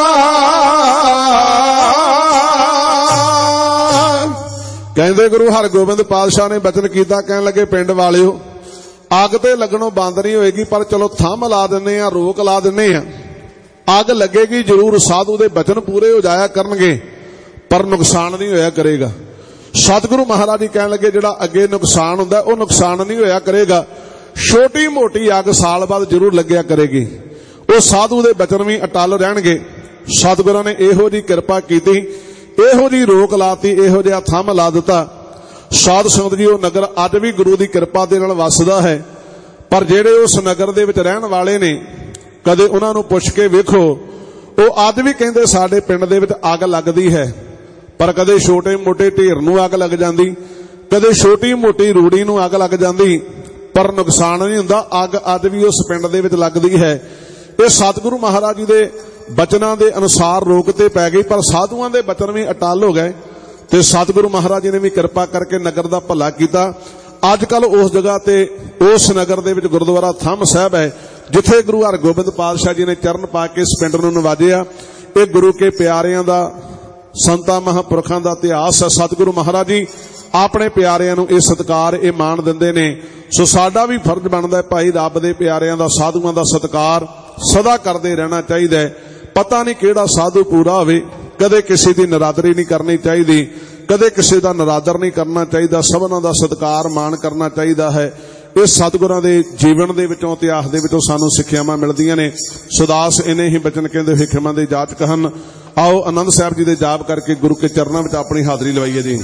ਕਹਿੰਦੇ ਗੁਰੂ ਹਰਗੋਬਿੰਦ ਪਾਤਸ਼ਾਹ ਨੇ ਬਚਨ ਕੀਤਾ ਕਹਿਣ ਲੱਗੇ ਪਿੰਡ ਵਾਲਿਓ ਅੱਗ ਤੇ ਲੱਗਣੋਂ ਬੰਦ ਨਹੀਂ ਹੋਏਗੀ ਪਰ ਚਲੋ ਥੰਮ ਲਾ ਦਿੰਨੇ ਆ ਰੋਕ ਲਾ ਦਿੰਨੇ ਆ ਅੱਗ ਲੱਗੇਗੀ ਜ਼ਰੂਰ ਸਾਧੂ ਦੇ ਬਚਨ ਪੂਰੇ ਹੋ ਜਾਇਆ ਕਰਨਗੇ ਪਰ ਨੁਕਸਾਨ ਨਹੀਂ ਹੋਇਆ ਕਰੇਗਾ ਸਤਿਗੁਰੂ ਮਹਾਰਾਜ ਜੀ ਕਹਿਣ ਲੱਗੇ ਜਿਹੜਾ ਅੱਗੇ ਨੁਕਸਾਨ ਹੁੰਦਾ ਉਹ ਨੁਕਸਾਨ ਨਹੀਂ ਹੋਇਆ ਕਰੇਗਾ ਛੋਟੀ ਮੋਟੀ ਅੱਗ ਸਾਲ ਬਾਅਦ ਜ਼ਰੂਰ ਲੱਗਿਆ ਕਰੇਗੀ ਉਹ ਸਾਧੂ ਦੇ ਬਚਨ ਵੀ ਅਟਲ ਰਹਿਣਗੇ ਸਤਿਗੁਰਾਂ ਨੇ ਇਹੋ ਜੀ ਕਿਰਪਾ ਕੀਤੀ ਇਹੋ ਜੀ ਰੋਕ ਲਾਤੀ ਇਹੋ ਜਿਹਾ ਥੰਮ ਲਾ ਦਿੱਤਾ ਸਾਧ ਸੰਗਤ ਜੀ ਉਹ ਨਗਰ ਅੱਜ ਵੀ ਗੁਰੂ ਦੀ ਕਿਰਪਾ ਦੇ ਨਾਲ ਵਸਦਾ ਹੈ ਪਰ ਜਿਹੜੇ ਉਸ ਨਗਰ ਦੇ ਵਿੱਚ ਰਹਿਣ ਵਾਲੇ ਨੇ ਕਦੇ ਉਹਨਾਂ ਨੂੰ ਪੁੱਛ ਕੇ ਵੇਖੋ ਉਹ ਅੱਜ ਵੀ ਕਹਿੰਦੇ ਸਾਡੇ ਪਿੰਡ ਦੇ ਵਿੱਚ ਅੱਗ ਲੱਗਦੀ ਹੈ ਪਰ ਕਦੇ ਛੋਟੇ ਮੋਟੇ ਢੇਰ ਨੂੰ ਅੱਗ ਲੱਗ ਜਾਂਦੀ ਕਦੇ ਛੋਟੀ ਮੋਟੀ ਰੂੜੀ ਨੂੰ ਅੱਗ ਲੱਗ ਜਾਂਦੀ ਪਰ ਨੁਕਸਾਨ ਨਹੀਂ ਹੁੰਦਾ ਅੱਗ ਅੱਜ ਵੀ ਉਸ ਪਿੰਡ ਦੇ ਵਿੱਚ ਲੱਗਦੀ ਹੈ ਇਹ ਸਤਿਗੁਰੂ ਮਹਾਰਾਜ ਜੀ ਦੇ ਬਚਨਾਂ ਦੇ ਅਨੁਸਾਰ ਰੋਕ ਤੇ ਪੈ ਗਈ ਪਰ ਸਾਧੂਆਂ ਦੇ ਬਚਨ ਵੀ ਅਟਲ ਹੋ ਗਏ ਤੇ ਸਤਿਗੁਰੂ ਮਹਾਰਾਜ ਜੀ ਨੇ ਵੀ ਕਿਰਪਾ ਕਰਕੇ ਨਗਰ ਦਾ ਭਲਾ ਕੀਤਾ ਅੱਜ ਕੱਲ ਉਸ ਜਗ੍ਹਾ ਤੇ ਉਸ ਨਗਰ ਦੇ ਵਿੱਚ ਗੁਰਦੁਆਰਾ ਥੰਮ ਸਾਹਿਬ ਹੈ ਜਿੱਥੇ ਗੁਰੂ ਹਰਗੋਬਿੰਦ ਪਾਤਸ਼ਾਹ ਜੀ ਨੇ ਚਰਨ ਪਾ ਕੇ ਇਸ ਪਿੰਡ ਨੂੰ ਨਿਵਾਜਿਆ ਇਹ ਗੁਰੂ ਕੇ ਪਿਆਰਿਆਂ ਦਾ ਸੰਤਾਂ ਮਹਾਂਪੁਰਖਾਂ ਦਾ ਇਤਿਹਾਸ ਹੈ ਸਤਿਗੁਰੂ ਮਹਾਰਾਜ ਜੀ ਆਪਣੇ ਪਿਆਰਿਆਂ ਨੂੰ ਇਹ ਸਤਿਕਾਰ ਇਹ ਮਾਣ ਦਿੰਦੇ ਨੇ ਸੋ ਸਾਡਾ ਵੀ ਫਰਜ਼ ਬਣਦਾ ਹੈ ਭਾਈ ਰੱਬ ਦੇ ਪਿਆਰਿਆਂ ਦਾ ਸਾਧੂਆਂ ਦਾ ਸਤਿਕਾਰ ਸਦਾ ਕਰਦੇ ਰਹਿਣਾ ਚਾਹੀਦਾ ਹੈ ਪਤਾ ਨਹੀਂ ਕਿਹੜਾ ਸਾਧੂ ਪੂਰਾ ਹੋਵੇ ਕਦੇ ਕਿਸੇ ਦੀ ਨਰਾਦਰੀ ਨਹੀਂ ਕਰਨੀ ਚਾਹੀਦੀ ਕਦੇ ਕਿਸੇ ਦਾ ਨਰਾਦਰ ਨਹੀਂ ਕਰਨਾ ਚਾਹੀਦਾ ਸਭਨਾਂ ਦਾ ਸਤਿਕਾਰ ਮਾਣ ਕਰਨਾ ਚਾਹੀਦਾ ਹੈ ਇਹ ਸਤਿਗੁਰਾਂ ਦੇ ਜੀਵਨ ਦੇ ਵਿੱਚੋਂ ਇਤਿਹਾਸ ਦੇ ਵਿੱਚੋਂ ਸਾਨੂੰ ਸਿੱਖਿਆਵਾਂ ਮਿਲਦੀਆਂ ਨੇ ਸੁਦਾਸ ਇਹਨੇ ਹੀ ਬਚਨ ਕਹਿੰਦੇ ਹਿਕਮਾਂ ਦੇ ਜਾਚਕ ਹਨ ਆਓ ਆਨੰਦ ਸਾਹਿਬ ਜੀ ਦੇ ਜਾਪ ਕਰਕੇ ਗੁਰੂ ਕੇ ਚਰਨਾਂ ਵਿੱਚ ਆਪਣੀ ਹਾਜ਼ਰੀ ਲਵਾਈਏ ਜੀ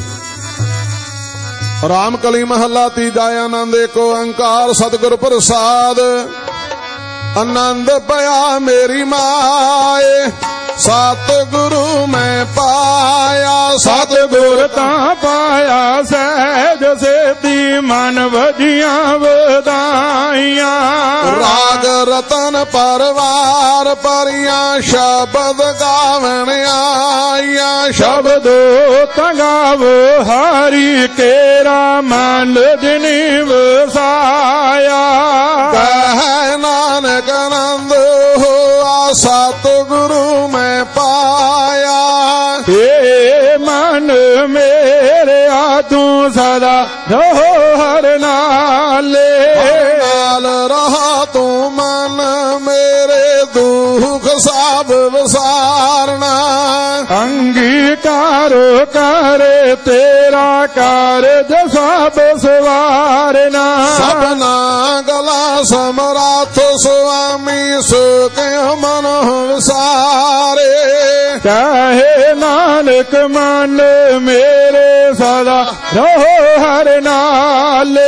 ਰਾਮ ਕਲੀ ਮਹੱਲਾ ਤੀਜਾ ਆਨੰਦ ਏਕ ਓੰਕਾਰ ਸਤਿਗੁਰ ਪ੍ਰਸਾਦ आनंद पया मेरी माए सतगुरु मैं पाया सत ਸਤਿਗੁਰ ਤਾਂ ਪਾਇਆ ਸਹਿਜ ਸੇਤੀ ਮਨ ਵਧੀਆਂ ਵਧਾਈਆਂ। ਰਾਗ ਰਤਨ ਪਰਵਾਰ ਪਰੀਆਂ ਸ਼ਬਦ ਗਾਵਣ ਆਈਆਂ। ਸ਼ਬਦੋ ਤਗਾਵੋ ਹਰੀ ਕੇਰਾ ਮਨ ਜਿਨੀ ਵਸਾਇਆ। ਕਹਿ ਨਾਨਕ ਆਨੰਦ ਹੋਆ ਸਤਿਗੁਰੂ ਮੈਂ ਪਾਇਆ। ਏ ਮਨ ਮੇਰਿਆ ਤੂੰ ਸਦਾ ਰਹੋ ਹਰ ਨਾਲੇ। ਨਾਲ ਰਹਾ ਤੂੰ ਮਨ ਮੇਰੇ ਦੁਖ ਸਭ ਵਿਸਾਰਨਾ। ਅੰਗੀਕਾਰ ਕਰ ਤੇਰਾ ਕਾਰਜ ਸਭ ਸਵਾਰਨਾ। ਸਭਨਾ ਗਲਾ ਸਮਰੱਥ ਸੁਆਮੀ ਸੋ ਕਿਉ ਮਨ ਵਿਸਾਰੇ। ਕਹੇ ਨਾਨਕ ਮਨ ਮੇਰੇ ਸਦਾ ਰਹੋ ਹਰ ਨਾਲੇ।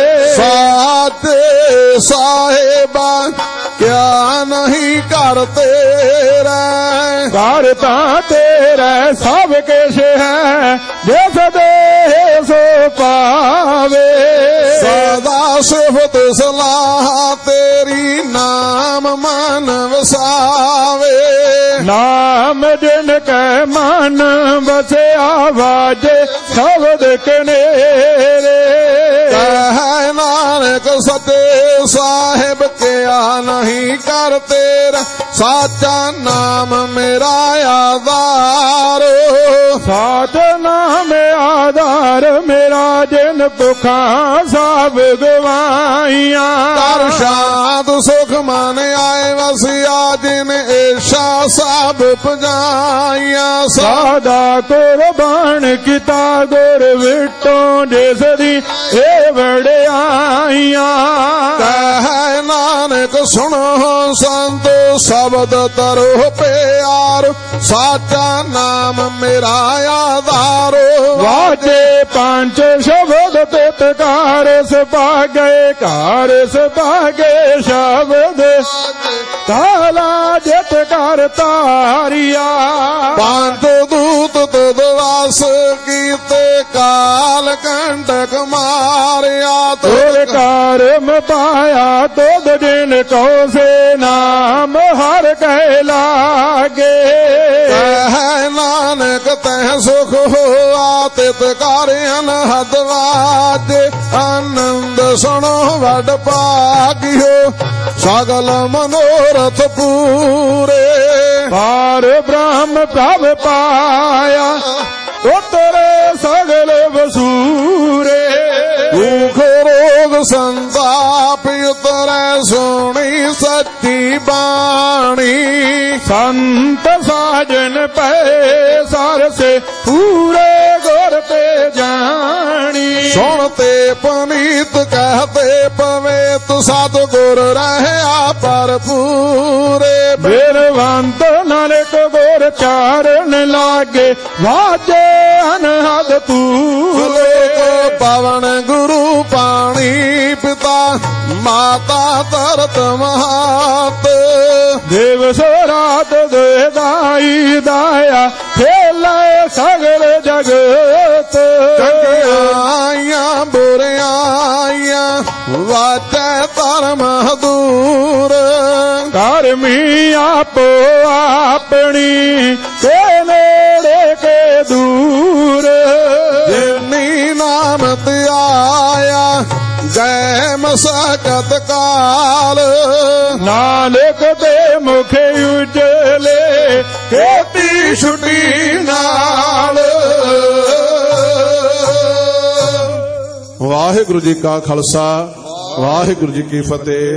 ਸਾਚੇ ਸਾਹਿਬਾ ਕਿਆ ਨਹੀਂ ਕਰ ਤੇਰਾ। ਘਰ ਤਾਂ ਤੇਰਾ ਸਭ ਕੁਛ ਹੈ ਜਿਸ ਦੇ ਸੋ ਪਾਵੇ। ਸਦਾ ਸਿਫਤ ਸਲਾਹ ਤੇਰੀ ਨਾਮ ਮਨ ਵਸਾਵੇ। ਨਾਮ ਜਿਨ ਕੈ ਮਨ ਵਸਿਆ ਵਾਜੇ ਸ਼ਬਦ ਕਨੇਰੇ। ਕਹਿ ਨਾਨਕ ਸੱਚੇ ਸਾਹਿਬ ਕਿਆ ਨਹੀਂ ਕਰ ਤੇਰਾ। ਸਾਚਾ ਨਾਮ ਮੇਰਾ ਆਧਾਰ। ਸਾਚ ਨਾਮ ਆਧਾਰ ਮੇਰਾ ਜਿਨ ਭੁਖਾਂ ਸਭ ਗਵਾਈਆਂ। ਕਰ ਸ਼ਾਂਤ ਸੁਖ ਮਨ ਆਏ ਵਸਿਆ ਜਿਨ ਏਸ਼ਾ ਸਭ ਪੁਜਾਈਆਂ। ਸਾਦਾ ਕੁਰਬਾਨ ਕੀਤਾ ਗੁਰ ਵਿਟੋਂ ਜਿਸ ਦੀ ਇਹ ਵਡਿਆਈਆਂ। ਕਹਿ ਨਾਨਕ ਸੁਣੋ ਸੰਤ ਸ਼ਬਦ ਤਰੋ ਪਿਆਰ। ਸਾਚਾ ਨਾਮ ਮੇਰਾ ਆਧਾਰ। ਵਾਜੇ ਪੰਜ ਸ਼ਬਦ ਤਿਤਕਾਰ ਸੁਭਾਗੇ ਘਰ ਸੁਭਾਗੇ ਸ਼ਬਦ ਤਾਲਾ ਜਿਤ ਕਰ ਤਾਰਿਆ। ਪੰਜ ਦੂਤ ਤੁਧ ਵਾਸ ਕੀਤੇ ਕਾਲ ਕੰਟਕ ਮਾਰਿਆ। ਤੁਰ ਕਰਮ ਪਾਇਆ ਤੁਧ ਜਿਨ ਕੋ ਸੇ ਨਾਮ ਹਰ ਕਹਿ ਲਾਗੇ। ਕਹਿ ਨਾਨਕ ਤੈ ਸੁਖ ਹੋਆ ਤਿਤ ਕਰ ਅਨਹਦ ਵਾਜੇ। ਆਨੰਦ ਸੁਣੋ ਵਡ ਭਾਗਿਓ ਸਗਲ ਮਨੋਰਥ ਪੂਰੇ। ਪਾਰ ਬ੍ਰਹਮ ਪ੍ਰਭ ਪਾਇਆ ਉਤਰੇ ਸਗਲ ਵਸੂਰੇ। ਦੁਖ ਰੋਗ ਸੰਤਾਪ ਉਤਰੈ ਸੋਣੀ ਸੱਚੀ ਬਾਣੀ। ਸੰਤ ਸਾਜਨ ਪਏ ਸਰਸੇ ਪੂਰੇ ਗੁਰ ਤੇ ਜਾਣੀ। ਸੁਣ ਤੇ ਪਨੀਤ ਕਹਤੇ ਪਵੇਤ ਸਤਿਗੁਰ ਰਹਿਆ ਭਰਪੂਰੇ। ਬਿਰਵੰਤ ਨਾਨਕ ਗੁਰ ਚਾਰਨ ਲਾਗੇ ਵਾਜੇ ਅਨਹਦ ਤੂਰੇ। ਪਵਨ ਗੁਰੂ ਪਾਣੀ ਪਿਤਾ ਮਾਤਾ ਧਰਤ ਮਹਾਤ। ਦਿਵਸ ਰਾਤ ਦੇ ਦਾਈ ਦਾਇਆ ਖੇਲੇ ਸਗਲ ਜਗਤ। ਚੰਗਿਆਈਆਂ ਬੁਰਿਆਈਆਂ ਵਾਚੈ ਧਰਮ ਦੂਰ। ਕਰਮੀ ਆਪੋ ਆਪਣੀ ਕੇ ਨੇੜੇ ਕੇ ਦੂਰ। ਜਿਨੀ ਨਾਮ ਧਿਆਇਆ ਗਏ ਮਸਕਤ ਕਾਲ। ਨਾਨਕ ਦੇ ਮੁਖ ਉਜਲੇ ਖੇਤੀ ਛੁਟੀ ਨਾਲ। ਵਾਹਿਗੁਰੂ ਜੀ ਕਾ ਖਾਲਸਾ ਵਾਹਿਗੁਰੂ ਜੀ ਕੀ ਫਤਿਹ।